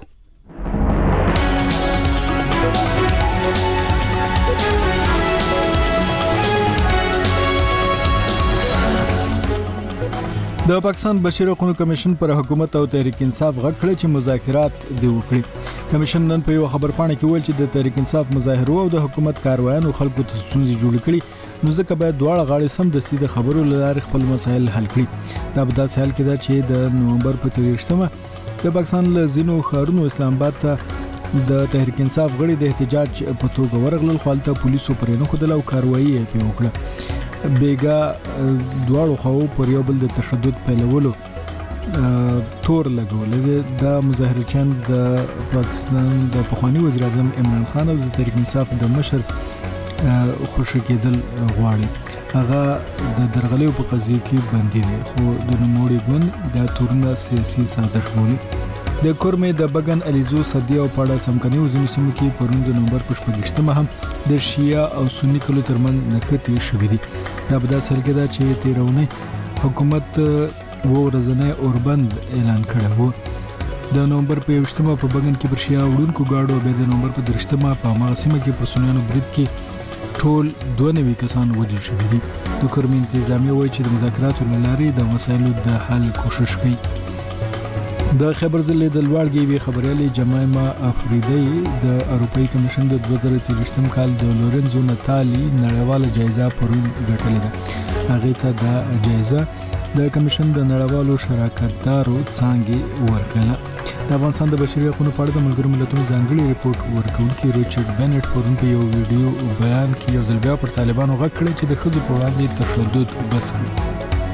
د پاکستان بشري حقوقو کمیشن پر حکومت او تحریک انصاف غږ کړی چې مذاکرات دی وکړي. کمیشن نن په یو خبرپاڼه کې ویل چې د تحریک انصاف مظاهرو او د حکومت کاروایانو خلکو ته ستونزې جوړ کړي، نو ځکه باید دواړه غاړې سم د سیده خبرو لپاره خپل مسایل حل کړي. دا په داسې حال کې ده چې د نومبر په تریشتمه د پاکستان له ځینو ښارونو اسلام آباد ته د تحریک انصاف غړي د احتجاج په توګه ورغلل، خو هلته پولیسو پرې نه ښودله او کاروایي یې پرې وکړه. بیګا دواړو خواو پر یو بل د تشدد پیلولو تور لګول. د مظاهرچیان د پاکستان د پخوانی وزیر اعظم عمران خان او د تحریک انصاف د مشر خوشی کېدل غواړي. هغه د درغلیو په قضیه کې بندي دي، خو د نوموړي ګوند د تورونه سیاسي سازش بولي. د کورمې د بګن الیزو صدی او پاړه سمکني وزنو سیمو کې پرون د نومبر په شپږشتمه هم د شیعه او سنی کلو ترمن نښتې شوې دي. دا په داسې حال کې ده چې تیرونه حکومت و ورځنی اوربند اعلان کړی و. د نومبر په یوشتمه په بګن کې پر شیعه وړونکو گاډو، بیا د نومبر په درشتمه په هغه سیمه کې پر سنیانو برید کې ټول دوه نوي کسان وژل شوي دي. د کورمې انتظامیه وایي چې د مذاکراتو له لارې د مسایلو د حل کوشش کوي. د خبر ضلع د لوړګي وی خبريالي جماعه افریدي د اروپאי کمیشن د دوه زره څلوېښتم کال د لورنزو ناتالي نړیواله جایزه پرون ګټلې ده. هغه ته د جایزه د کمیشن د نړیوالو شراکتدارو څنګه ورکړه. د افغانستان د بشري حقوقو په اړه د ملګرو ملتونو ځانګړي ریپورت ورکونکي ریچارډ بنټ پرون په یو ویډیو بیان کې یو ځل بیا پر طالبانو غږ کړی چې د ښځو په وړاندې تشدد وبس کړي.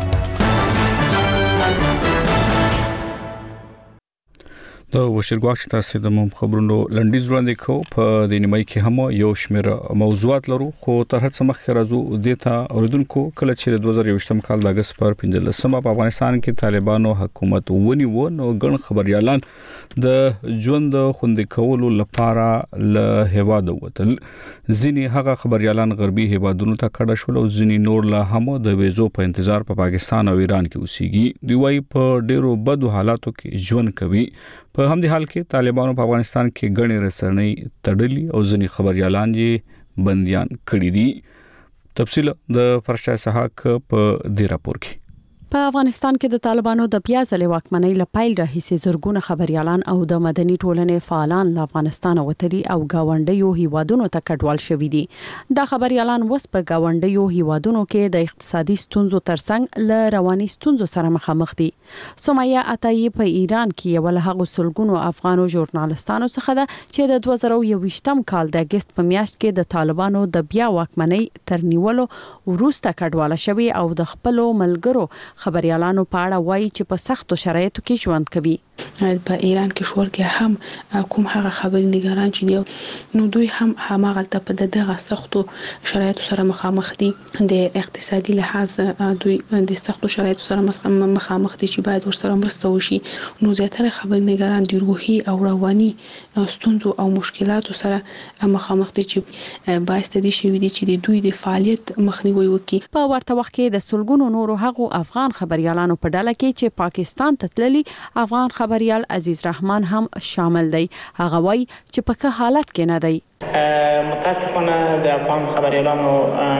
د بشیر ګواخ چې تاسو د مم خبرونو لنډیز وړاندې کو په د نیمای کې هم یو شمېر موضوعات لرو، خو تر هڅه مخکې راځو دیتا اوریدونکو کله چې د دوه زره یوولسم کال د اگست پر پنځلسمه په افغانستان کې طالبانو حکومت ونیو، نو ګڼ خبريالان د ژوند خوندي کولو لپاره له هیواد وتل. ځینې هغه خبريالان غربي هیوادونو ته کډه شول او ځینې نور لا هم د ویزو په انتظار په پا پاکستان او ایران کې اوسېږي. دوی وايي په ډیرو بدو حالاتو کې ژوند کوي. په همدې حال کې طالبانو په افغانستان کې غني رسنۍ تړلي او ځینې خبريالان یې بنديان کړي دي. تفصیل د فرشته اسحاق په دې راپور کې. په افغانستان کې د طالبانو د بیا ځلې واکمنۍ له پیل راهیسې زرګونه خبريالان او د مدني ټولنې فعالان له افغانستان وتلي او گاونډیو هیوادونو ته کډوال شوي دي. دا خبريالان وس په گاونډیو هیوادونو کې د اقتصادي ستونزو ترڅنګ له رواني ستونزو سره مخامخ دي. سمیه عطایی په ایران کې یو له هغو سلګونو افغانو ژورنالستانو څخه ده چې د دوه زره یوولسم کال د اگست په میاشت کې د طالبانو د بیا واکمنۍ تر نیولو وروسته کډواله شوي او د خپل ملګرو خبريالانو په اړه وایي چې په سختو شرایطو کې ژوند کوي. په ایران کې شور کې هم کوم هغه خبري نگاران چې دی نو دوی هم هماغه په دغه سختو شرایطو سره مخامخ دي. د اقتصادي لحاظ دوی د سختو شرایطو سره مخامخ دي چې باید ورسره مرسته وشي. نو زیاتره خبري نگاران د روحي او رواني ستونزو او مشکلاتو سره مخامخ دي چې باعث دي شي چې د دوی د فعالیت مخنیوي وکړي. په ورته وخت کې د سلګونو نورو هغو افغان خبريالانو په ډله کې چې پاکستان ته تللي افغان خبريال عزیز رحمان هم شامل دی. هغه وایي چې په ښه حالت کې نه دی. متاسفانه د افغان خبريالانو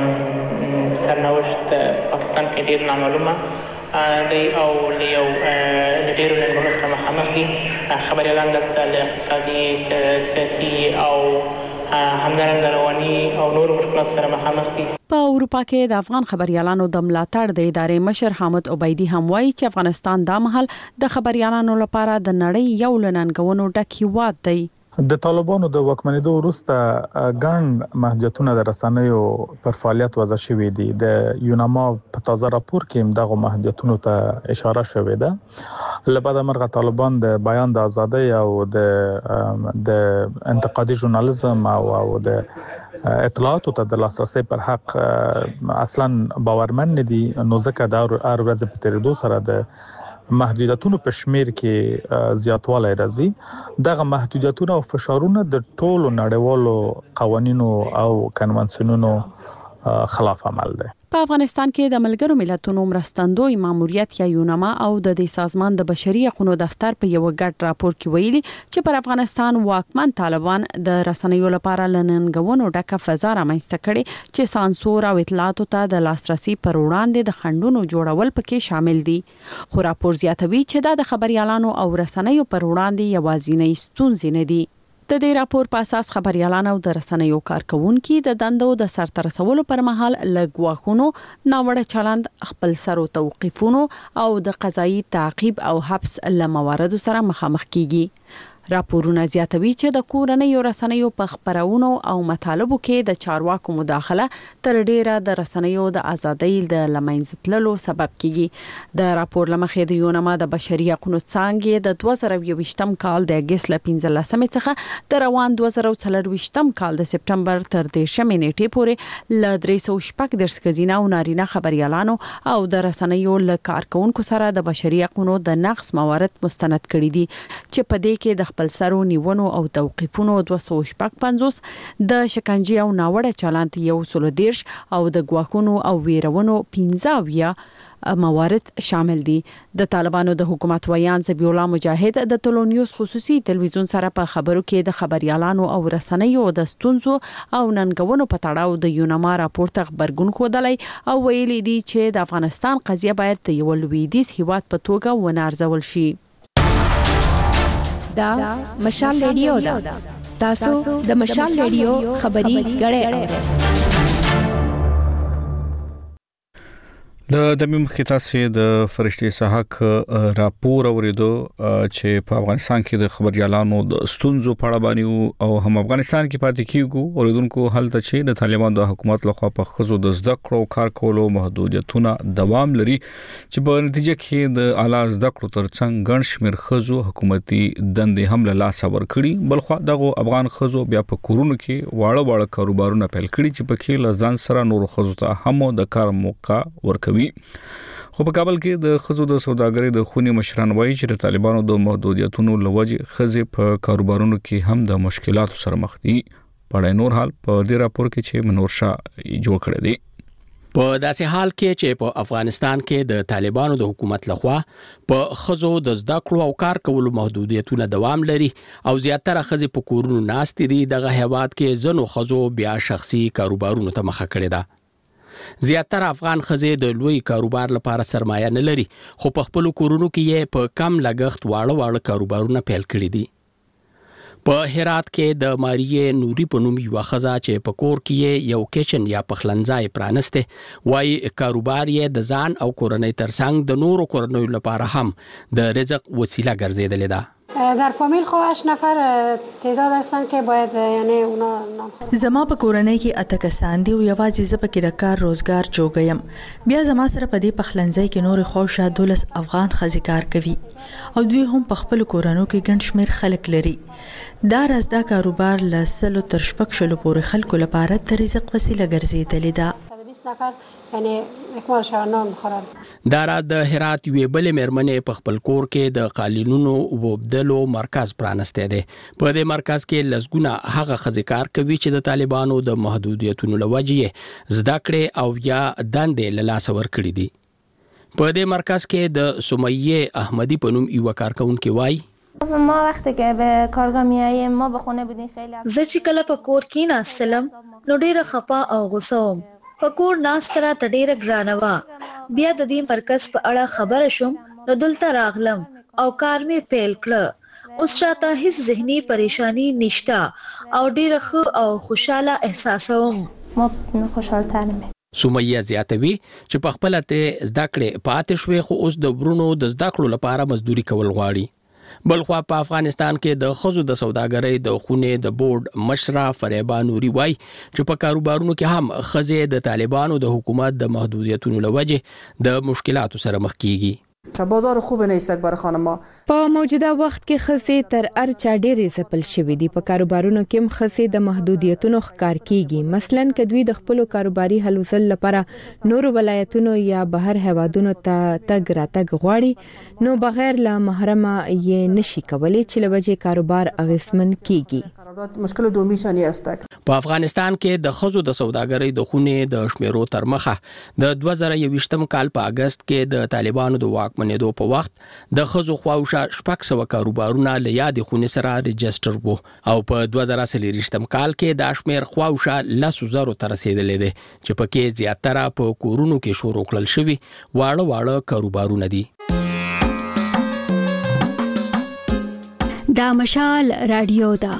سرنوشت پاکستان کې ډیر نامعلومه دی او یو ډیر ننګونو سره مخامخ دي. خبريالان دلته له اقتصادي سیاسي او همدارنګه رواني او نور مشکلات سره مخامخ دي. په اروپا کې د افغان خبريالانو د ملاتړ د ادارې مشر حامد عبیدی هم وایي چې افغانستان دا مهال د خبريالانو لپاره د نړۍ یو لننګونو ډک هیواد دی. د طالبانو د واکمنېدو وروسته ګڼ محدودیتونه د رسنیو پر فعالیت وضع شوي دي. د یوناما په تازه راپور کې دغه محدودیتونو ته اشاره شوې ده. لبعد مرغه طالبان د بیان د ازادۍ او د د انتقادي ژورنالیزم او او د اطلاعاتو ته د لاسرسي پر حق اصلا باورمن دي. نو ځکه د هر ورځ په تیریدو سره د محدودیتونو په شمیر کې زیاتوالی راځي. دغه محدودیتونه او فشارونه د ټولو نړیوالو قوانینو او کنوانسیونونو خلاف عمل دی. په افغانستان کې د ملګرو ملتونو مرستندوی ماموریت یا یونما او د دې سازمان د بشري حقوقو دفتر په یو ګډ راپور کې ویلي چې پر افغانستان واکمن طالبان د رسنیو لپاره لننګونو ډکه فضا رامنځته کړي چې سانسور او اطلاعاتو ته د لاسرسي پر وړاندې د خنډونو جوړول پکې شامل دي. خو راپور زیاتوي چې دا د خبريالانو او رسنیو پر وړاندې یوازینۍ ستونزې نه دي. د دې راپور په اساس خبريالان او د رسنیو کارکونکو د دندو د سرته رسولو پر مهال لګواخونو ناوړه چلند خپل سرو توقيفونو او د قضایي تعقیب او حبس لموارد سره مخامخ کیږي. راپورونه زیاتوي چې د کورنۍ رسنیو په خبرونو او مطالبو کې د چارواکو مداخله تر ډیره د رسنیو د ازادۍ د لمنځتللو سبب کیږي. د راپور لمخې د یونما د بشري حقوقو څانګې د دوه زره یوویشتم کال د اگست ل پنځلسمې څخه د روان دوه زره څلرویشتم کال د سپټمبر تر دیرشمې نیټې پورې ل درې سوه شپږ دېرش ښځینه او نارینه خبريالانو او د رسنیو له کارکونکو سره د بشري حقوقو د نقض موارد مستند کړي دي چې په دې کې د خپل سرو نیونو او توقيفونو دوه سوه شپږ پنځوس د شکنجې او ناوړه چلند یو سل دیرش او د ګواښونو او ویرونو پنځه اویا موارد شامل دي. د طالبانو د حکومت ویان زبی الله مجاهد د ټولنیوز خصوصي تلویزیون سره په خبرو کې د خبريالانو او رسنیو د ستونزو او ننګونو په تړاو د یونما راپور ته خبرګون خودلای او ویلي دي چې د افغانستان قضیه باید د یو لویدیز هیواد په توګه ونارزول شي. دا مشال ریډیو ده. تاسو د مشال ریډیو خبري غړې اورئ. د دمه مخکې تاسو د فرشتي صحاک راپور اوریدو چې په افغانستان کې د خبريالانو د ستونزو په اړه باندې او هم افغانستان کې پاتې کیږي اوریدونکو هلته چې د طالبان د حکومت لخوا په خزو د زده کړو کار کولو محدودیتونه دوام لري چې په نتیجه کې د اعلی زده کړو ترڅنګ ګڼ شمېر خزو حکومتي دندې هم له لاس ورکړي. بلخو دغه افغان خزو بیا په کورونو کې واړه واړه کاروبارونه پیل کړي چې په کې لزان سره نور خزو ته هم د کار موقع ورکوي. خو په کابل کې د خزو د سوداګرۍ د خونی مشران وایي چې د طالبانو د محدودیتونو لوجه خزې په کاروبارونو کې هم د مشکلاتو سره مخ دي. په نور حال په دې راپور کې چې منورشا جوړ کړی دی. په داسې حال کې چې په افغانستان کې د طالبانو د حکومت لخوا په خزو د زده کړو او کار کولو محدودیتونه دوام لري او زیاتره خزې په کورونو ناست دي، دغه هیواد کې زنو خزو بیا شخصي کاروبارونو ته مخه کړې ده. زیاتره افغان خزې د لوی کاروبار لپاره سرمایه نه لري، خو په خپل کورونو کې یې په کم لګښت واړه واړه کاروبارونه پیل کړي دي. په هرات کې د ماریه نوري په نوم یو خزه چې په کور کې یو کچن یا پخلنځای پرانسته وای کاروبار یې د ځان او کورنۍ ترڅنګ د نورو کورنۍ لپاره هم د رزق وسیله ګرځیدلې ده. در فامیل خو هشت نفر تعداد هستن که باید یعنی اونا نام خورد. زما په کورنۍ کې اته کسان دي او یوازې زه پکې د کار روزګار جوګیم. بیا زما سره په دې پخلنځای کې نور خوښه دولس افغان خزې کار کوي او دوی هم په خپل کورونو کې ګڼ شمېر خلک لري. دا رازدا کاروبار له سلو تر شپږ شلو پورې خلکو لپاره د رزق وسیله ګرځېدلې ده. بیست نفر یعنی اکمال شوه نان بخورن. دا را د هرات یوې بلې مېرمنې په خپل کور کې د قالینونو وبدلو مرکز پرانسته دی. په دې مرکز کې لسګونه هغه ښځې کار کوي چې د طالبانو د محدودیتونو له وجې زده کړې او یا دندې له لاسه ورکړي دي. په دې مرکز کې د سمیه احمدی په نوم یو کارکونکې وایي ما وقتی که به کارگاه میاییم ما به خونه بودیم خیلی زه چې کله په کور کې ناستلم نو ډیره خپه او غوسه وم. په کور ناست راته ډیره ګرانه وه. بیا د دې مرکز په اړه خبره شوم نو دلته راغلم او کار مې پیل کړه. اوس راته هیڅ ذهني پریشانی نشته او ډیره ښه او خوشاله احساسوم. ما خوشحال‌ترم. سمیه زیاتوي چې په خپل ته زده کړې پاتې شوې خو اوس د ورونو د زده کړو لپاره مزدوري کول غواړي. بلخوا په افغانستان کې د خزو د سوداګرۍ د خونې د بورډ مشره فریبا نوري وای چې په کاروبارونو کې هم خزې د طالبانو د حکومت د محدودیتونو لوجه د مشکلاتو سره مخ کیږي. بازار خوب نیست برای خانم‌ها. په موجوده وخت کې خسي تر ارچا ډېرې سپل شوې دي. په کاروبارونو کې هم خسي د محدودیتونو ښکار کیږي. مثلا کدوې د خپل کاروباري حلوسل لپاره نورو ولایتونو یا بهر هوادونو ته تګ راتګ غواړي نو بغیر له محرمه یې نشي کولای چې لوجه کاروبار اغیزمن کیږي. مشکل دومی شانی است. په افغانستان کې د خزو د سوداګرۍ د خونې د شمیرو تر مخه د دوه زره یوویشتم کال په اگست کې د طالبانو د واکمنېدو په وخت د خزو خواوشا شپږ سوه کاروبارونه له یادې خونې سره ريجستر وو او په دوه زره څلوېښتم کال کې د شمیر خواوشا لسو زرو ته رسیدلې دي چې پکې زیاتره په کورونو کې شروع کړل شوی واړه واړه کاروبارونه دي. دا مشال رادیو دا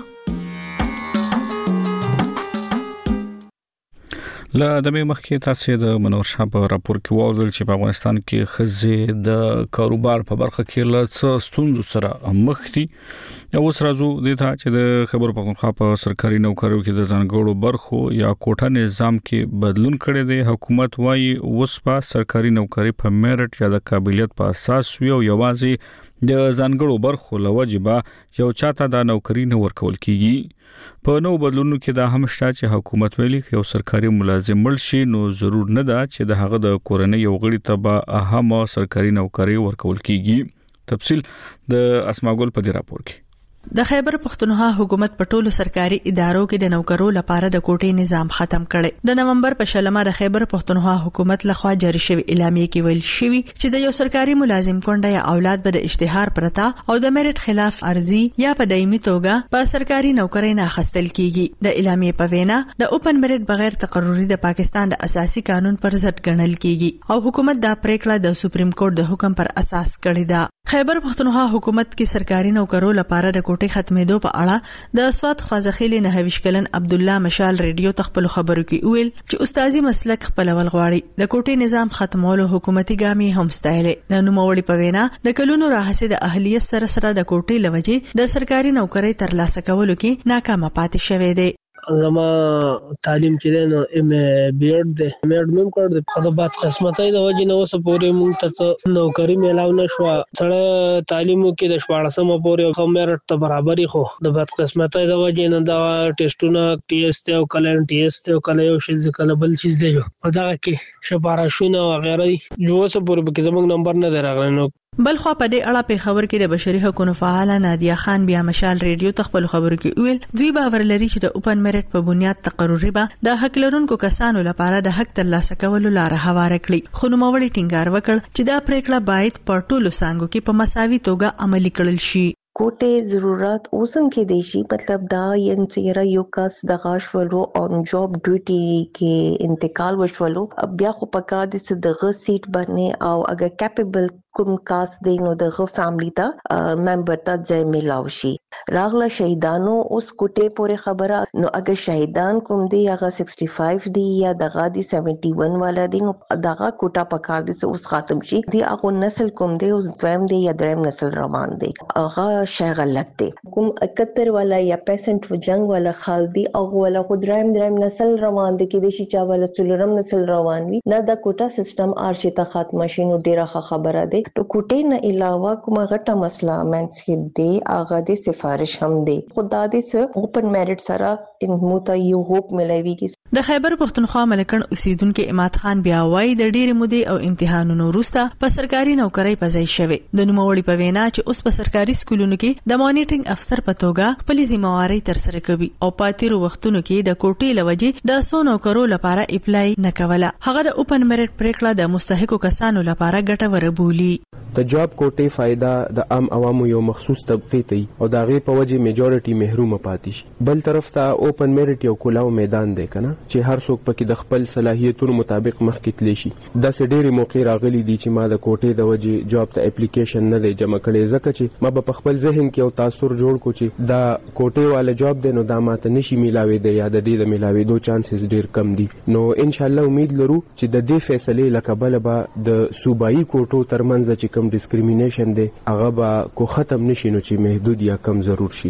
له دمه مخکې تاسو د منور شاه په راپور کې واوریدل چې په افغانستان کې خزه د کاروبار په برخه کې له څه ستونزو سره مخ دي. اوس راځو د ته چې د خبرو پښتونخوا په سرکاري نوکریو کې د ځانګړو برخو یا کوټه نظام کې بدلون کړي دی. حکومت وايي اوس په سرکاري نوکری په میرټ یا د قابلیت په اساس وي او یوازې د ځانګړو برخو لوجبه یو چاته د نوکری نه ورکول کیږي. په نو بدلونو کې دا هم شته چې حکومت ویلي یو سرکاري ملازم مړ شي نو ضرور نه ده چې د هغه د کورنۍ یو غړي ته به اهم سرکاري نوکری ورکول کیږي. تفصیل د اسماګل په دې راپور کې. د خیبر پښتونخوا حکومت په ټولو سرکاري ادارو کې د نوکرو لپاره د کوټې نظام ختم کړي. د نومبر په شلمه د خیبر پښتونخوا حکومت لخوا جاری شوی اعلامیه کې ویل شوی چې د یو سرکاري ملازم کونډه یا اولاد به د اشتهار پرتا او د میرټ خلاف ارزي یا په دایمي توګه په سرکاري نوکری نه اخیستل کیږي. د اعلامیه په وینا د اوپن میرټ بغیر تقرری د پاکستان د اساسي قانون پر ضد ګڼل کیږي او حکومت دا پریکړه د سپریم کورټ د حکم پر اساس کړې ده. خیبر پښتونخوا حکومت کې سرکاري نوکرو لپاره د کوټې ختمېدو په اړه د اسوات خوازخیل نه هویش کلن عبد الله مشال ریډیو تخپل خبرو کې ویل چې استادي مسلک خپلول غواړي. د کوټې نظام ختمولو حکومتي ګامي هم ستایلې. د نوموړي په وینا د کلونو راهسي د اهلیت سره سره د کوټې لوجې د سرکاري نوکری ترلاسه کولو کې ناکامه پاتې شوې ده. زما تعلیم چې نو ام بی ایډ د میډ مم کړ د خدمات قسمتای د وجې نو وسه پورې مونږ ته نوکری میلاو نشو. سره تعلیم کې د شپاړسم پورې خو میرټ ته برابرۍ خو د بد قسمتای د وجې نه دا ټیسټونه ټی ایس ته او کلن ټی ایس ته کله یو شی ځکه بل چیز دی په دا کې شپارښونه او غیره جو وسه پورې به زموږ نمبر نه دراغلی. نو بل خو په دې اړه په خبر کې د بشري حقوقو فعال نادیا خان بیا مشال ریډیو تخپل خبرو کې ویل دوی باور لري چې د اوپن میرټ په بنیاد تقرری به د حق لرونکو کسانو لپاره د حق ترلاسه کولو لار هواره کړي. خو نو موري ټینګار وکړ چې دا پریکړه باید په ټولو څنګه کې په مساوي توګه عملي کړل شي. کوټه ضرورت اوسم کې دی شي مطلب دا ین چیرې یو کس د غاښولو اون جاب ډیوټي کې انتقال وشولو بیا خو پکا د صدغه سیټ باندې او اگر کیپیبل کوم کاس دی نو دغه فیملی ته ممبر ته ځای ملاو شي. راغله شهیدانو اوس کوټه پورې خبره نو اگر شهیدان کوم دی هغه پنځه پنځه دی یا دغه دی سیونټي ون والا دی نو دغه کوټه پکار دي چې اوس ختم شي. دی هغه نسل کوم دی اوس دویم دی یا دریم نسل روان دی هغه شای غلط دی. کوم اکتر والا یا پیسنٹ جنگ والا خال دی او ولا خدرایم دریم نسل روان دی کې د شي چا والا څلورم نسل روان وي نه د کوټه سیستم ارشي ته ختم شي. نو ډیره خبره دی. تو کوټې نه علاوه کومه غټه مسله مینس کې دی هغه د سفارش هم دی. خدا دې اوپن میرټ سره ان موته یو هوپ ملويږي. د خیبر پښتونخوا ملکن اوسیدونکو اماد خان بیا وایي د ډېر مودې او امتحانونو وروسته په سرکاري نوکری پځای شوی. د نوموړي په وینا چې اوس په سرکاري سکولونو کې د مانیټرینګ افسر په توګه خپل ذمہواری تر سره کوي او پاتیرو وختونو کې د کوټې لوجې د سو نوکرو لپاره اپلای نه کوله. هغه د اوپن میرټ پریکړه د مستحقو کسانو لپاره ګټوره بولی. د جاب کوټې فائدہ د عام عوامو یو مخصوص طبقه ته او داغه په وجه میجورټي محروم پاتې شي. بل طرف ته اوپن میرټ یو کولاو میدان دی کنه چې هر څوک پکې د خپل صلاحیتونو مطابق مخکې تلی شي. د سډيري موقع راغلي دي چې ما د کوټې د وجه جاب ته اپلیکیشن نه دی جمع کړي ځکه چې ما په خپل ذهن کې او تاثر جوړ کو چې دا کوټې والا جاب دی نو دا ماته نشي میلاوي دی یا د دې د میلاوي دوه چانسز ډیر کم دي. نو ان شاء الله امید لرو چې د دې فیصله لکبل به د صوبایي کوټو ترمنځ چې کوم ډیسکریمینیشن دی هغه به کو ختم نشي نو چې محدود یا کم ضرور شي.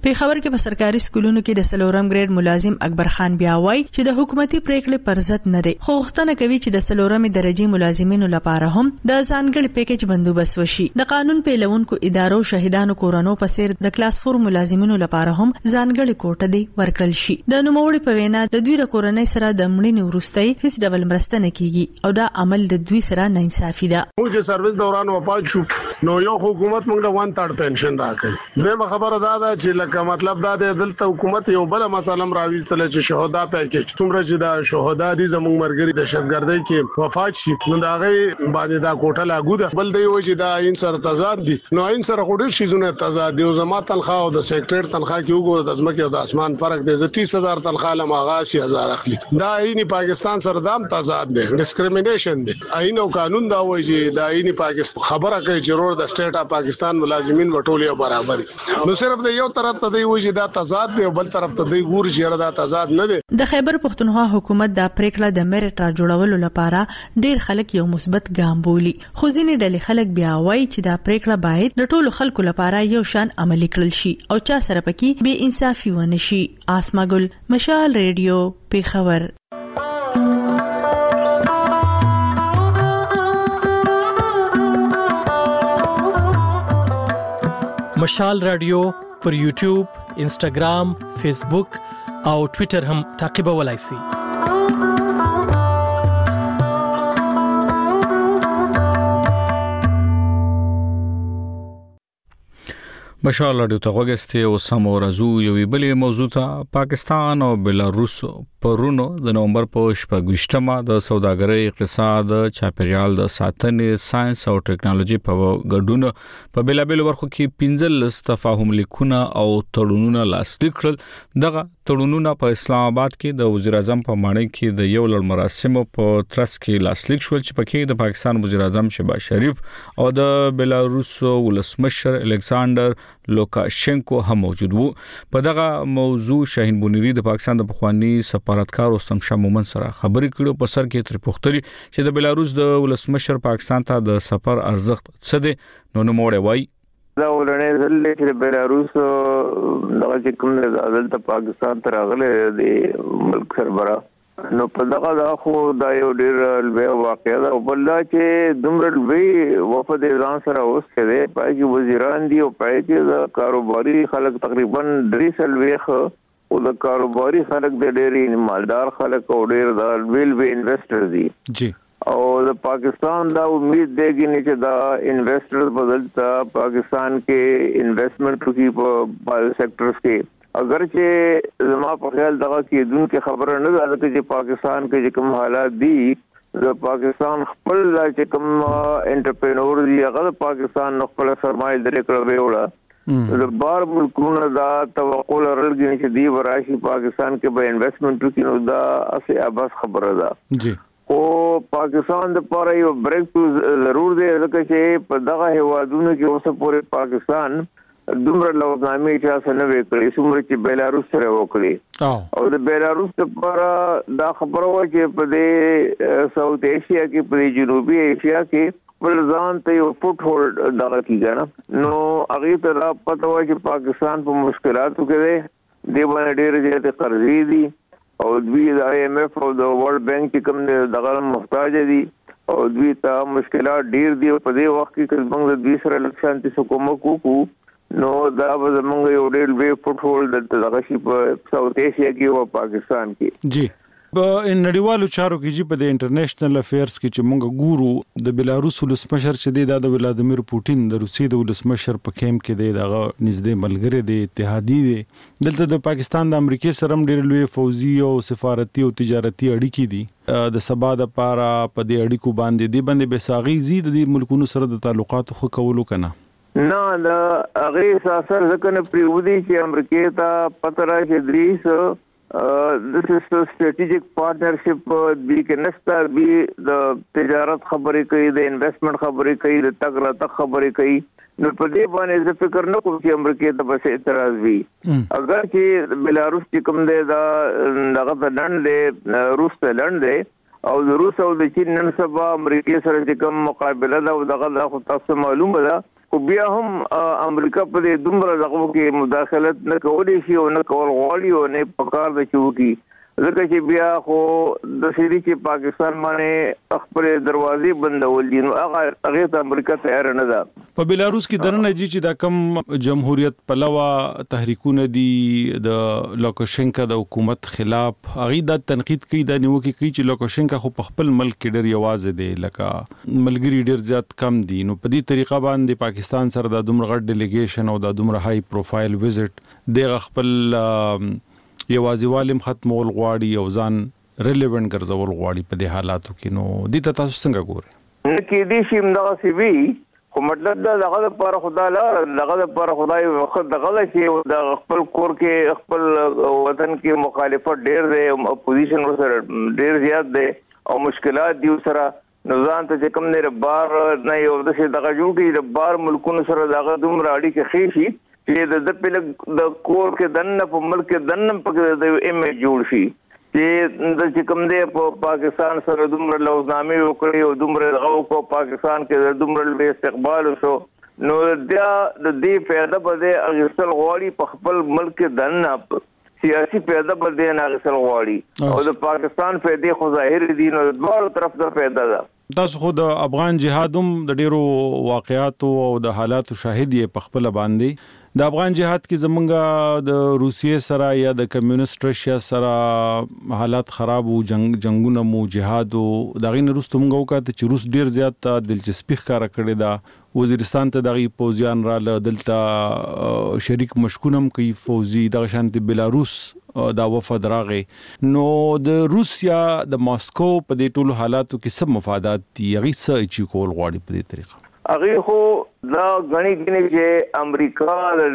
په خبر کې په سرکاري سکولونو کې د سلورم ګریډ ملازم اکبر خان بیا وایي چې د حکومتي پریکړې پر ضد نه دی، خو غوښتنه کوي چې د سلورمې درجه ملازمینو لپاره هم د ځانګړي پیکیج بندوبست وشي. د قانون پیلونکو ادارو شهیدانو کورونو په څیر د کلاس فور ملازمینو لپاره هم ځانګړي کوټه دی ورکړل شي. د نوموړي په وینا د دوی د کورنۍ سره د مړینې وروسته هیڅ ډول مرسته نه کیږي او دا عمل د دوی سره ناانصافي ده. موږ چې سرویس دوران وفات شو نو یو حکومت موږ له وان تړ پنشن راکړي. دغه خبره دا ده چې لکه مطلب دا دی دلته حکومت یو بل مسله راويستل چې شهدا پیکیج څومره چې دا شهدا دي زموږ مرګري د شهادتګردۍ کې وفات شي نو دا غي باندې دا کوټه لاګو ده. بل دی وایي چې دا عین سره تضاد دي، نو عین سره خوري شيزونه تضاد دي. او زما تنخواه او د سیکریټر تنخواه کې وګورئ د ځمکې او د اسمان فرق دی. زه تیس هزار تنخواه لم هغه اسی هزار اخلي. دا عین پاکستان سره دام تضاد دی، ډیسکریمینیشن دی. عین او قانون دا وایي چې دا عین پاکستان خبره کوي چې رور د سټیټ اف پاکستان ملازمین وټول یو برابر. نو صرف د یو طرف ته دی وایي چې دا تضاد دی او بل طرف ته دی ګور چې دا تضاد نه دی. د خیبر پښتونخوا حکومت دا پریکړه د میرټ را جوړولو لپاره ډیر خلک یو مثبت ګام بولي، خو ځینې ډلې خلک بیا وایي چې دا پریکړه باید د ټولو خلکو لپاره یو شان عملي کړل شي او چا سره پکې بے انصافي ونه شي. آسما ګل، مشال ریډیو، پیښور. مشال رادیو پر یوټیوب، انسټاګرام، فیسبوک او ټوئیټر هم تعقیبولای شئ. مشال رادیو ته وګورئ او سمو رازو یو بلې موضوع ته. پاکستان او بلاروس پرونو د نومبر په شپږمه د سوداګرۍ، اقتصاد، چاپیریال د ساتنې، ساينس او ټکنالوژي په ګډون په بلابل ورخو کې پنځلس تفاهم لیکونه او تړونونه لاسلیک کړل. دغه تړونونه په اسلام آباد کې د وزیر اعظم په ماڼۍ کې د یو لړ مراسمو په ترڅ کې لاسلیک شول چې پکې د پاکستان وزیر اعظم شهباز شریف او د بلاروس ولسمشر الکساندر لوکاشنکو هم موجود وو. په دغه موضوع شاهین بونیری د پاکستان د پخوانی سفارتکار رستم شاه مومن سره خبرې کړې په سر کې تر پوښتنې چې د بلاروس د ولسمشر پاکستان ته د سفر ارزښت څه دی. نو نو موړې وای دا ولنه زله چې بلاروس دغه چې کوم د دلته پاکستان ته راغله د ملک سربرا نو په دغه دا خو دا یو ډیر لوی واقعه ده. او بل دا چې دومره لوی وفد ځان سره اوس کړي پای کې وزیران دي او پای کې د کاروباري خلک تقریبا درې سل ویخ او د کاروباري خلک د ډېری مالدار خلک او ډیر د ویل وی انویسټر دي جی. او د پاکستان دا امید دی چې دا انویسټر بدلتا پاکستان کې انویسټمنٹ کوي په بایو سېکټرز کې. اگر چې زما په خیال دغه کې دون کې خبره نه ده چې پاکستان کې کوم حالات دي د پاکستان خپل چې کوم انټرپرینور دي هغه پاکستان خپل سرمایه درې کړو وړه د بار ملکونو دا توقع لرل چې دی وراشي پاکستان کې به انویسټمنٹ کوي نو دا اسه اباس خبره ده جی. او پاکستان د پاره یو بریک ټو ضرور دی لکه چې په دغه هوادونو کې اوسه پورې پاکستان دومره لوزنامې چې اسنه وکړي څومره چې بیلاروس سره وکړي او د بیلاروس لپاره دا خبره و چې په دې ساوث ایشیا کې په جنوبي ایشیا کې ولزان ته یو فوټ هولډ دغه کیږي نو هغه ته را پته و چې پاکستان په مشکلاتو کې دی دی باندې ډېر زیات قرضې دي او دوی د آی ایم ایف او د ورلد بانک کې کوم دغه محتاج دي او دوی ته مشکلات ډېر دي په دې وخت کې موږ د دوی سره لکشانتي حکومت کوو نو دا به زمونږ یو ډېر لوی فوټ هولډ د دغه شي په ساوث ایشیا کې او پاکستان کې جی. په نړیوالو چارو کې جی په د انټرنیشنل افیرز کې چې موږ ګورو د بلاروس ولسمشر چې دی د ولادیمیر پوتین د روسي د ولسمشر په کیمپ کې دی دغه نږدې ملګری دی اتحادی دی دلته د پاکستان د امریکای سره ډېر لوی فوزي او سفارتي او تجارتي اړیکې دي د سبا د پاره په دې اړیکو باندې دی باندې به ساغي زید د ملکونو سره د تعلقات خو کولو کنه نه دا هغه اساسر ځکه نه پریودي چې امریکا ته پته راځي دریس this is a strategic partnership دی کې نستا بي د تجارت خبرې کوي د انویسټمنٹ خبرې کوي د تګ را تک خبرې کوي نو په دې باندې زه فکر نه کوم چې امریکا ته بس اعتراض وي اگر چې بلاروس چې کوم دی دا دغه د لند دی روس ته لند دی او د روس او د چین نن سبا امریکا سره چې کوم مقابله ده او دغه د تاسو معلومه ده خو بیا هم امریکا په دې دومره دغه کې مداخلت نه کولی شي او نه کول غواړي او نه پکار د چوکي ځکه چې بیا خو د سړي چې پاکستان باندې خپل دروازې بندول دي نو هغه هغه ته امریکا تیار نه ده. په بیلاروس کې دنه جی چې د کم جمهوریت پلوه تحریکونه دي د لوکاشینکا د حکومت خلاف هغه د تنقید کوي د نیوکه کوي چې لوکاشینکا خو په خپل ملک کې ډېر یوازې دی لکه ملګری ډېر زیات کم دي نو په دې طریقه باندې پاکستان سره د دومره غټ ډیلیګیشن او د دومره های پروفایل وزټ د خپل یوازیوالم ختمول غواړي او ځان ریلیونت ګرځول غواړي په دې حالاتو کې نو دې ته تاسو څنګه ګورئ؟ نه کې دې شي مدغه سی وی خو مطلب دا دغه لپاره خدای لار دغه لپاره خدای وخت دغه شي د خپل کور کې خپل وطن کې مخالفت ډېر دی او اپوزیشن سره ډېر زیات دی او مشکلات دی سره نظام ته کوم نه بار نه یو د څه دغه جوړ کې د بار ملکونو سره دغه دومره اړیکې خېشي چې د د په د کور کې دنه په ملک دنه په د ایمیج جوړ شي چې د چې کوم دی په پاکستان سره دومره لوزنامې وکړي او دومره دغه په پاکستان کې دومره به استقبال وشو نو دا د دې پیدا په دې اغسل غواړي په خپل ملک دنه سیاسي پیدا په دې نه اغسل غواړي او د پاکستان پیدا خو ظاهر دي نو د ډول طرف ته پیدا ده. تاسو خو د افغان جهاد هم د ډیرو واقعاتو او د حالاتو شاهد یې په خپل باندې د افغان جهاد کې زمونږ د روسیې سره یا د کمیونست رشیا سره حالات خراب او جنگ جنگونه مو جهاد او دغه نه رستم غوکاته چې روس ډیر زیات دلچسپي ښکارا کړی دا وزیرستان ته دغه پوزیان را دلته شریک مشکونم کوي فوزي د شانت بلاروس دا وفد راغې نو د روسیا د ماسکو په دې ټولو حالاتو کې سب مفادات دي هغه څه چې کول غواړي په دې طریقه هغه خو دا غني غني چې امریکا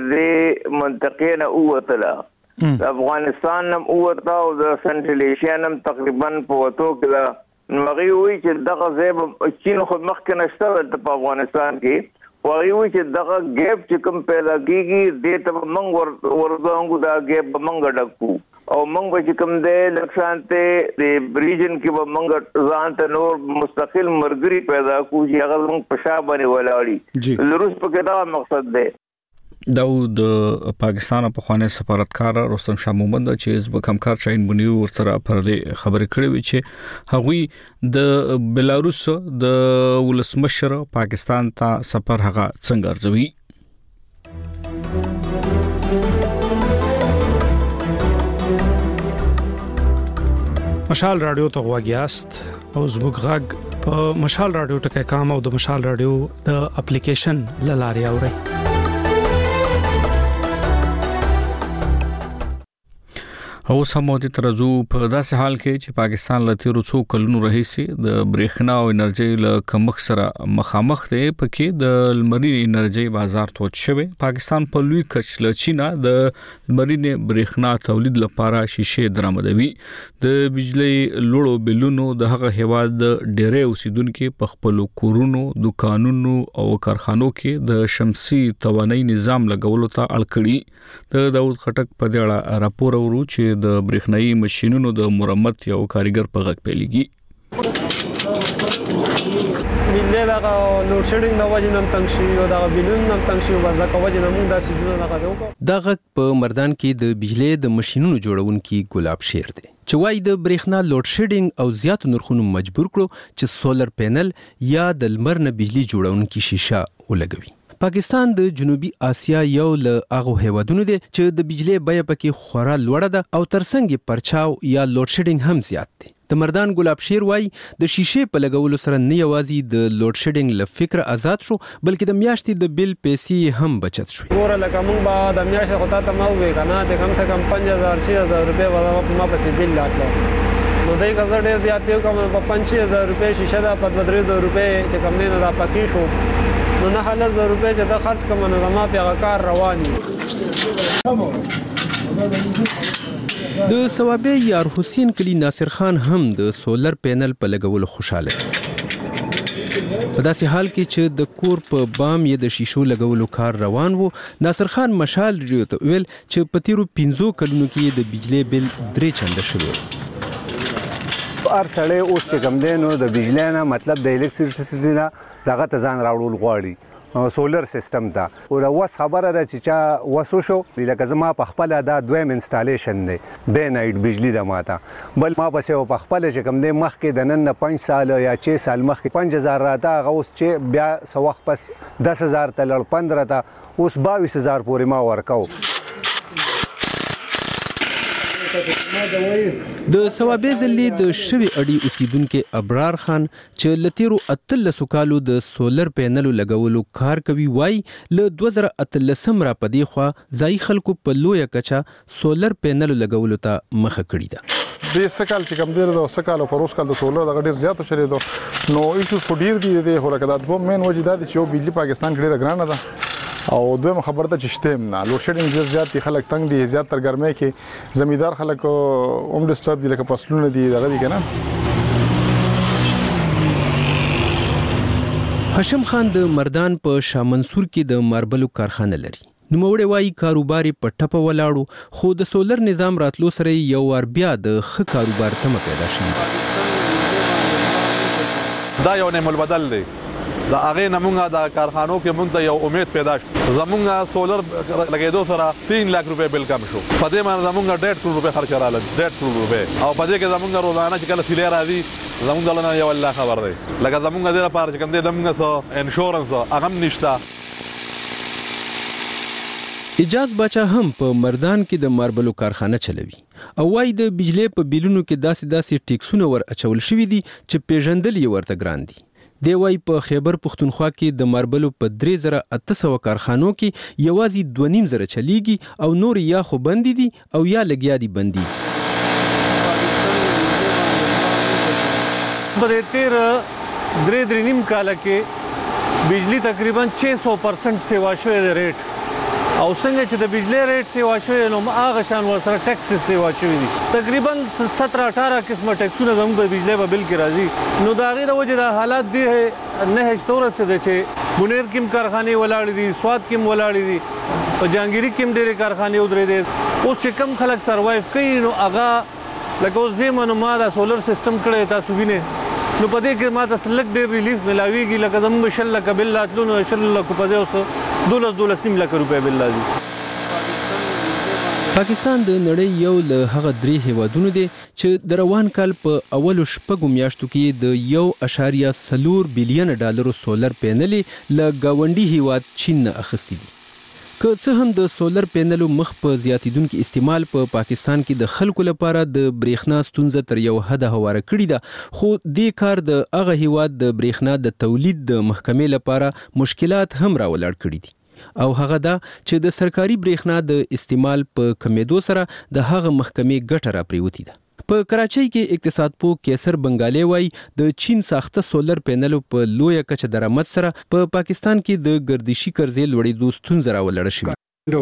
د منطقې نه اوتله د افغانستان نم اوته او د سنټرل ایشیا نم تقریبا په وته کې نو هغه وی چې دغه زیب چین خو مخکې نشته په افغانستان کې وایي چې دغه ګیپ چې کوم پیدا کیږي د ته موږ ور ورځو دا ګیپ موږ ډکو او موږ چې کوم د لکشانته د ریجن کې به موږ ځان ته نور مستقل مرګري پیدا کوو چې هغه موږ په شا باندې ولاړی لروس په کې دا مقصد دی. داود پاکستان په خوانه سفارتکار رستم شاه مومند چې حزب کمکار چاین بنیو ورسره پر دې خبرې کړې وي چې هغوی د بلاروس د ولسمشر پاکستان ته سفر هغه څنګه ارزوي. مشال رادیو ته غواګیاست او زموږ غږ په مشال رادیو ټکي کام او د مشال رادیو د اپلیکیشن لاري اوري. او سموتي ترزو په داسې حال کې چې پاکستان له تیرو څو کلونو راهیسې د برېښنا او انرژي له کمښت سره مخامخ دی پکې د لمري انرژي بازار توت شوی. پاکستان په لوی کچ له چینا د لمري برېښنا تولید لپاره شیشه درآمدوي. د بجلی لوړو بلونو د هغه هواد د ډېرې اوسیدونکو په خپل کورونو دکانونو او کارخانو کې د شمسي توانایي نظام لګولو ته اړ کړي. د داود خټک په دې اړه راپور ورو چې د برېښنايي ماشينونو د مرمت یو کاریګر په غږ پیلېږي. ملي دا لوډ شیډینګ د وجه نن تنګ شي او دا بلون نن تنګ شي وردا کوجه نمون دا سجونه دا غو دا غږ په مردان کې د بجلی د ماشينونو جوړونکو ګلاب شیر دی چې وای د برېښنا لوډ شیډینګ او زیات نرخونو مجبور کړو چې سولر پینل یا د لمر نه بجلی جوړونکو شیشه ولګوي. پاکستان د جنوبي اسیا یو له هغه هیوادونو دی چې د بجلی بیه پکې خورا لوړه ده او ترڅنګ پرچاو یا لوډ شیډینګ هم زیات دی. د مردان ګلاب شیر وای د شیشې په لګولو سره نه یوازې د لوډ شیډینګ له فکر آزاد شو بلکې د میاشتې د بل پیسې هم بچت شو. ګوره لکه موږ به د میاشتې خو ته مو وې کنه چې کم څه کم پنځه هزار شي هزار روپے ولا ما پسې بل لاټلو نو دای کزر ډیر زیات دی کوم په پنځه هزار روپے شیشه دا په دوه درې روپے چې کم نه دا پکې شو نو نه هله زر روپے چې دا خرج کوم نو ما په کار رواني. د ثوابي یار حسین کلی ناصر خان هم د سولر پینل په لګولو خوشاله دی. په داسې حال کې چې د کور په بام یې د شیشو لګولو کار روان وو ناصر خان مشال ریو ته ویل چې په تیرو پنځو کلونو کې د بجلی بل درې چنده شوی. هر سړی اوس چې کوم دی نو د بجلی نه مطلب د الیکټریسيټي نه دغه ته ځان راوړل غواړي سولر سیستم ته او اوس خبره ده چې چا وسو شو لکه زما په خپل دا دویم انسټالیشن دی ډے نایټ بجلی د ماته بل ما پسې په خپل چې کوم دی مخکې د نن پنځه سال یا شش سال مخکې پنځه هزار راته هغه اوس چې بیا څه وخت پس دس هزار ته لړ پندره ته اوس باویس هزار پورې ما ورکاو. د سوابېزلې د شوي اډي اوسیدونکو ابرار خان چې لتیرو اتلسو کالو د سولر پینلو لګولو کار کوي وای له دوه زره اتلسم را پدې خوا ځای خلکو په لویه کچا سولر پینلو لګولو ته مخه کړی ده. د سکال چې کم ډیر د سکال او فروس کال د سولر د ډیر زیات شری دو نو ایشوز خو ډیر دي د هورکه د دوه مین وجې د چې بجلی پاکستان کې ډیره ګرانه ده او دویم خبر ده چې شته نه لوډ شیډینګ ډیر زیات دي خلک تنگ دي زیات تر ګرمۍ کې زمیدار خلک اوم ډیسټرب دي لکه فصلونه دي دغه دي کنه. هاشم خان د مردان په شاه منصور کې د ماربلو کارخانه لري. نوموړی وایي کاروبار په ټپه ولاړو خو د سولر نظام راتلو سره یو ور بیا د ښه کاروبار تمه پیدا شوه. دا یو نعمت بدل دی دا هغه نمونږه د کارخانو کې مونږ ته یو امید پیدا شو زمونږه سولر لګیدو سره تین لک روپے بل کم شو په دې باندې زمونږه ډېر کروڑ روپے خرچ رااله ډېر کروڑ روپے او په دې کې زمونږه روزانه چې کله سیلې راځي زمونږ نه یو الله خبر دی لکه زمونږه د لپاره چې کوم دې زمونږه سو انشورنس هغه نشته. اجاز باچا هم په مردان کې د ماربلو کارخانه چلوي او وايي د بجلی په بیلونو کې داسې داسې ټیکسونه ور اچول شوي دي چې پیژندل یې ورته ګران دي. دی وايي په خیبر پښتونخوا کې د ماربلو په درې زره اته سوه کارخانو کې یوازې دوه نیم زره چلیږي او نور یا خو بندي دي او یا لګیا دي بندي. په دې تیر درې درې نیم کال کې بجلی تقریبا छह सौ परसेंट سیوا شوې د ریټ او څنګه چې د بجلی ریټ سیوا شوې نو هغه شان ورسره ټیکس سیوا شوې دي تقریبا सत्रह अठारह قسمه ټیکسونه زموږ په بجلی په بل کې راځي نو د هغې د وجې د حالات دي نه هیڅ ورسېده چې بونیر کې هم کارخانې ولاړې دي سوات کې هم ولاړې دي په جهانګیري کې هم ډېرې کارخانې ودرېدې اوس چې کم خلک سروایو کوي نو هغه لکه اوس زه منو ما دا سولر سیستم کړی تاسو وینئ نو په دې کې ما ته لږ ډېر ریلیف ملاویږي لکه زموږ شل لکه بل راتلو نو شل لکو په ځای اوس دولس دولس نیم لکه روپۍ بل راځي. پاکستان د نړۍ یو له هغه درې هیوادونو دی چې د روان کال په اولو شپږو میاشتو کې د یو اشاریه څلور بلین ډالرو سولر پینلې له ګاونډي هیواد چین نه اخیستي دي. که څه هم د سولر پینلو مخ په زیاتیدونکو استعمال په پا پاکستان کې د خلکو لپاره د برېښنا ستونزه تر یو حده هواره کړې ده خو دې کار د هغه هیواد د برېښنا د تولید د محکمې لپاره مشکلات هم راولاړ کړي دي او هغه دا چې د سرکاري برېښنا د استعمال په کمیدو سره د هغه محکمې ګټه راپریوتې ده. په کراچۍ کې اقتصاد پوه کیسر بنگالي وایي د چین ساخته سولر پینلو په لویه کچه درآمد سره په پا پاکستان کې د ګردشي قرضې لوړېدو ستونزه راولاړه شوې. د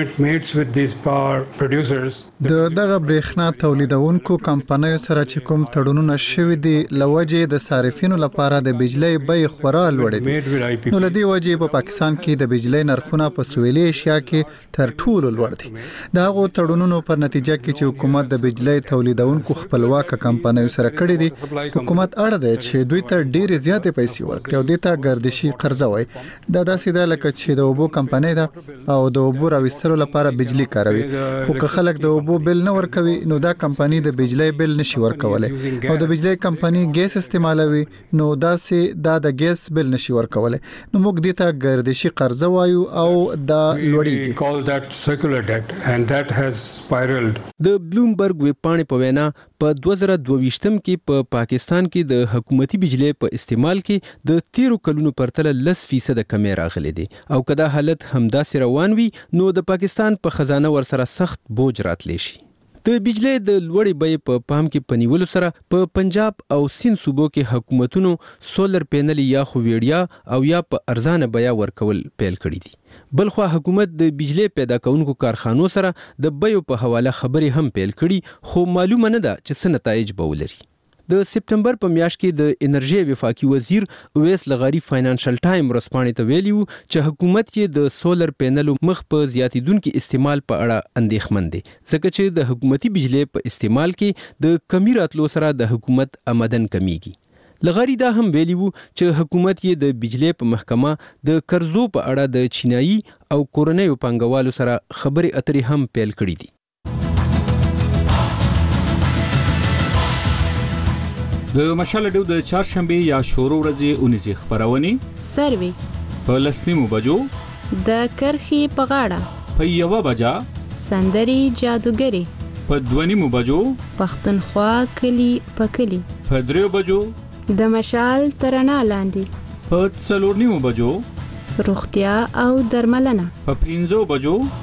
دغه برېښنا تولیدونکو کمپنیو سره چې کوم تړونونه شوي دي لوجې د صارفینو لپاره د بجلی بیې خورا لوړې دي نو لدې وجې په پاکستان کې د بجلی نرخونه په سویلي ایشیا کې تر ټولو لوړ دي. د هغو تړونونو پر نتیجه کې چې حکومت د بجلی تولیدونکو خپلواک کمپنیو سره کړي دي حکومت اړ دی چې دوی ته ډېرې زیاتې پیسې ورکړي او دې ته ګردشي قرضه وایي. دا داسې ده لکه چې د اوبو کمپنۍ ده او د اوبو راوستلو لپاره بجلی کاروي خو که خلک د اوبو بل نه ورکوي نو دا کمپنی د بجلی بل نشي ورکولای او د بجلی کمپنی ګیس استعمالوي نو دا سي دا د ګیس بل نشي ورکولای نو موږ دې ته ګردشي قرضه وایو او دا لوړیږي. د بلومبرګ ویبپاڼې په وینا په دوه زره دوه ویشتم کې په پا پاکستان کې د حکومتي بجلی په استعمال کې د تیرو کلونو پرتله لس فیصد کمی راغلی دی او کدا حالت همداسې روان وي نو د پاکستان په خزانه ورسره سخت بوج راتلی شي. د بجلی د لوړې بیې په پام کې پنیولو سره په پنجاب او سند صوبو کې حکومتونو سولر پینل یا خو ویډیا او یا په ارزانه بیا ورکول پیل کړي دي. بلخوا حکومت د بجلی پیدا کوونکو کارخانو سره د بیو په حواله خبرې هم پیل کړي خو معلومه نه ده چې څه نتایج به ولري. د سپتمبر په میاشت کې د انرژي وفاقي وزیر اویس لغاری فاینانشل ټایم ورسپانې ته ویلي وو چې حکومت کې د سولر پینلو مخ په زیاتیدونکو استعمال په اړه اندېښمن دی ځکه چې د حکومتي بجلی په استعمال کې د کمی راتلو سره د حکومت آمدن کمیږي. لغاری دا هم ویلی وو چې حکومت یې د بجلی په محکمه د قرضو په اړه د چینایي او کورنیو پانګوالو سره خبرې اترې هم پیل کړې دي. د مشال رادیو د چهارشنبه یا شورو ورځې اونیزه خبرونه سروي په لسنیمو بجو د کرخي په غاړه په یوه بجا سندري جادوګری په دونیمو بجو پښتونخوا کلی په کلی په دریو بجو د مشال ترنا لاندې په څلورنیمو بجو روغتیا او درملنه په پنځو بجو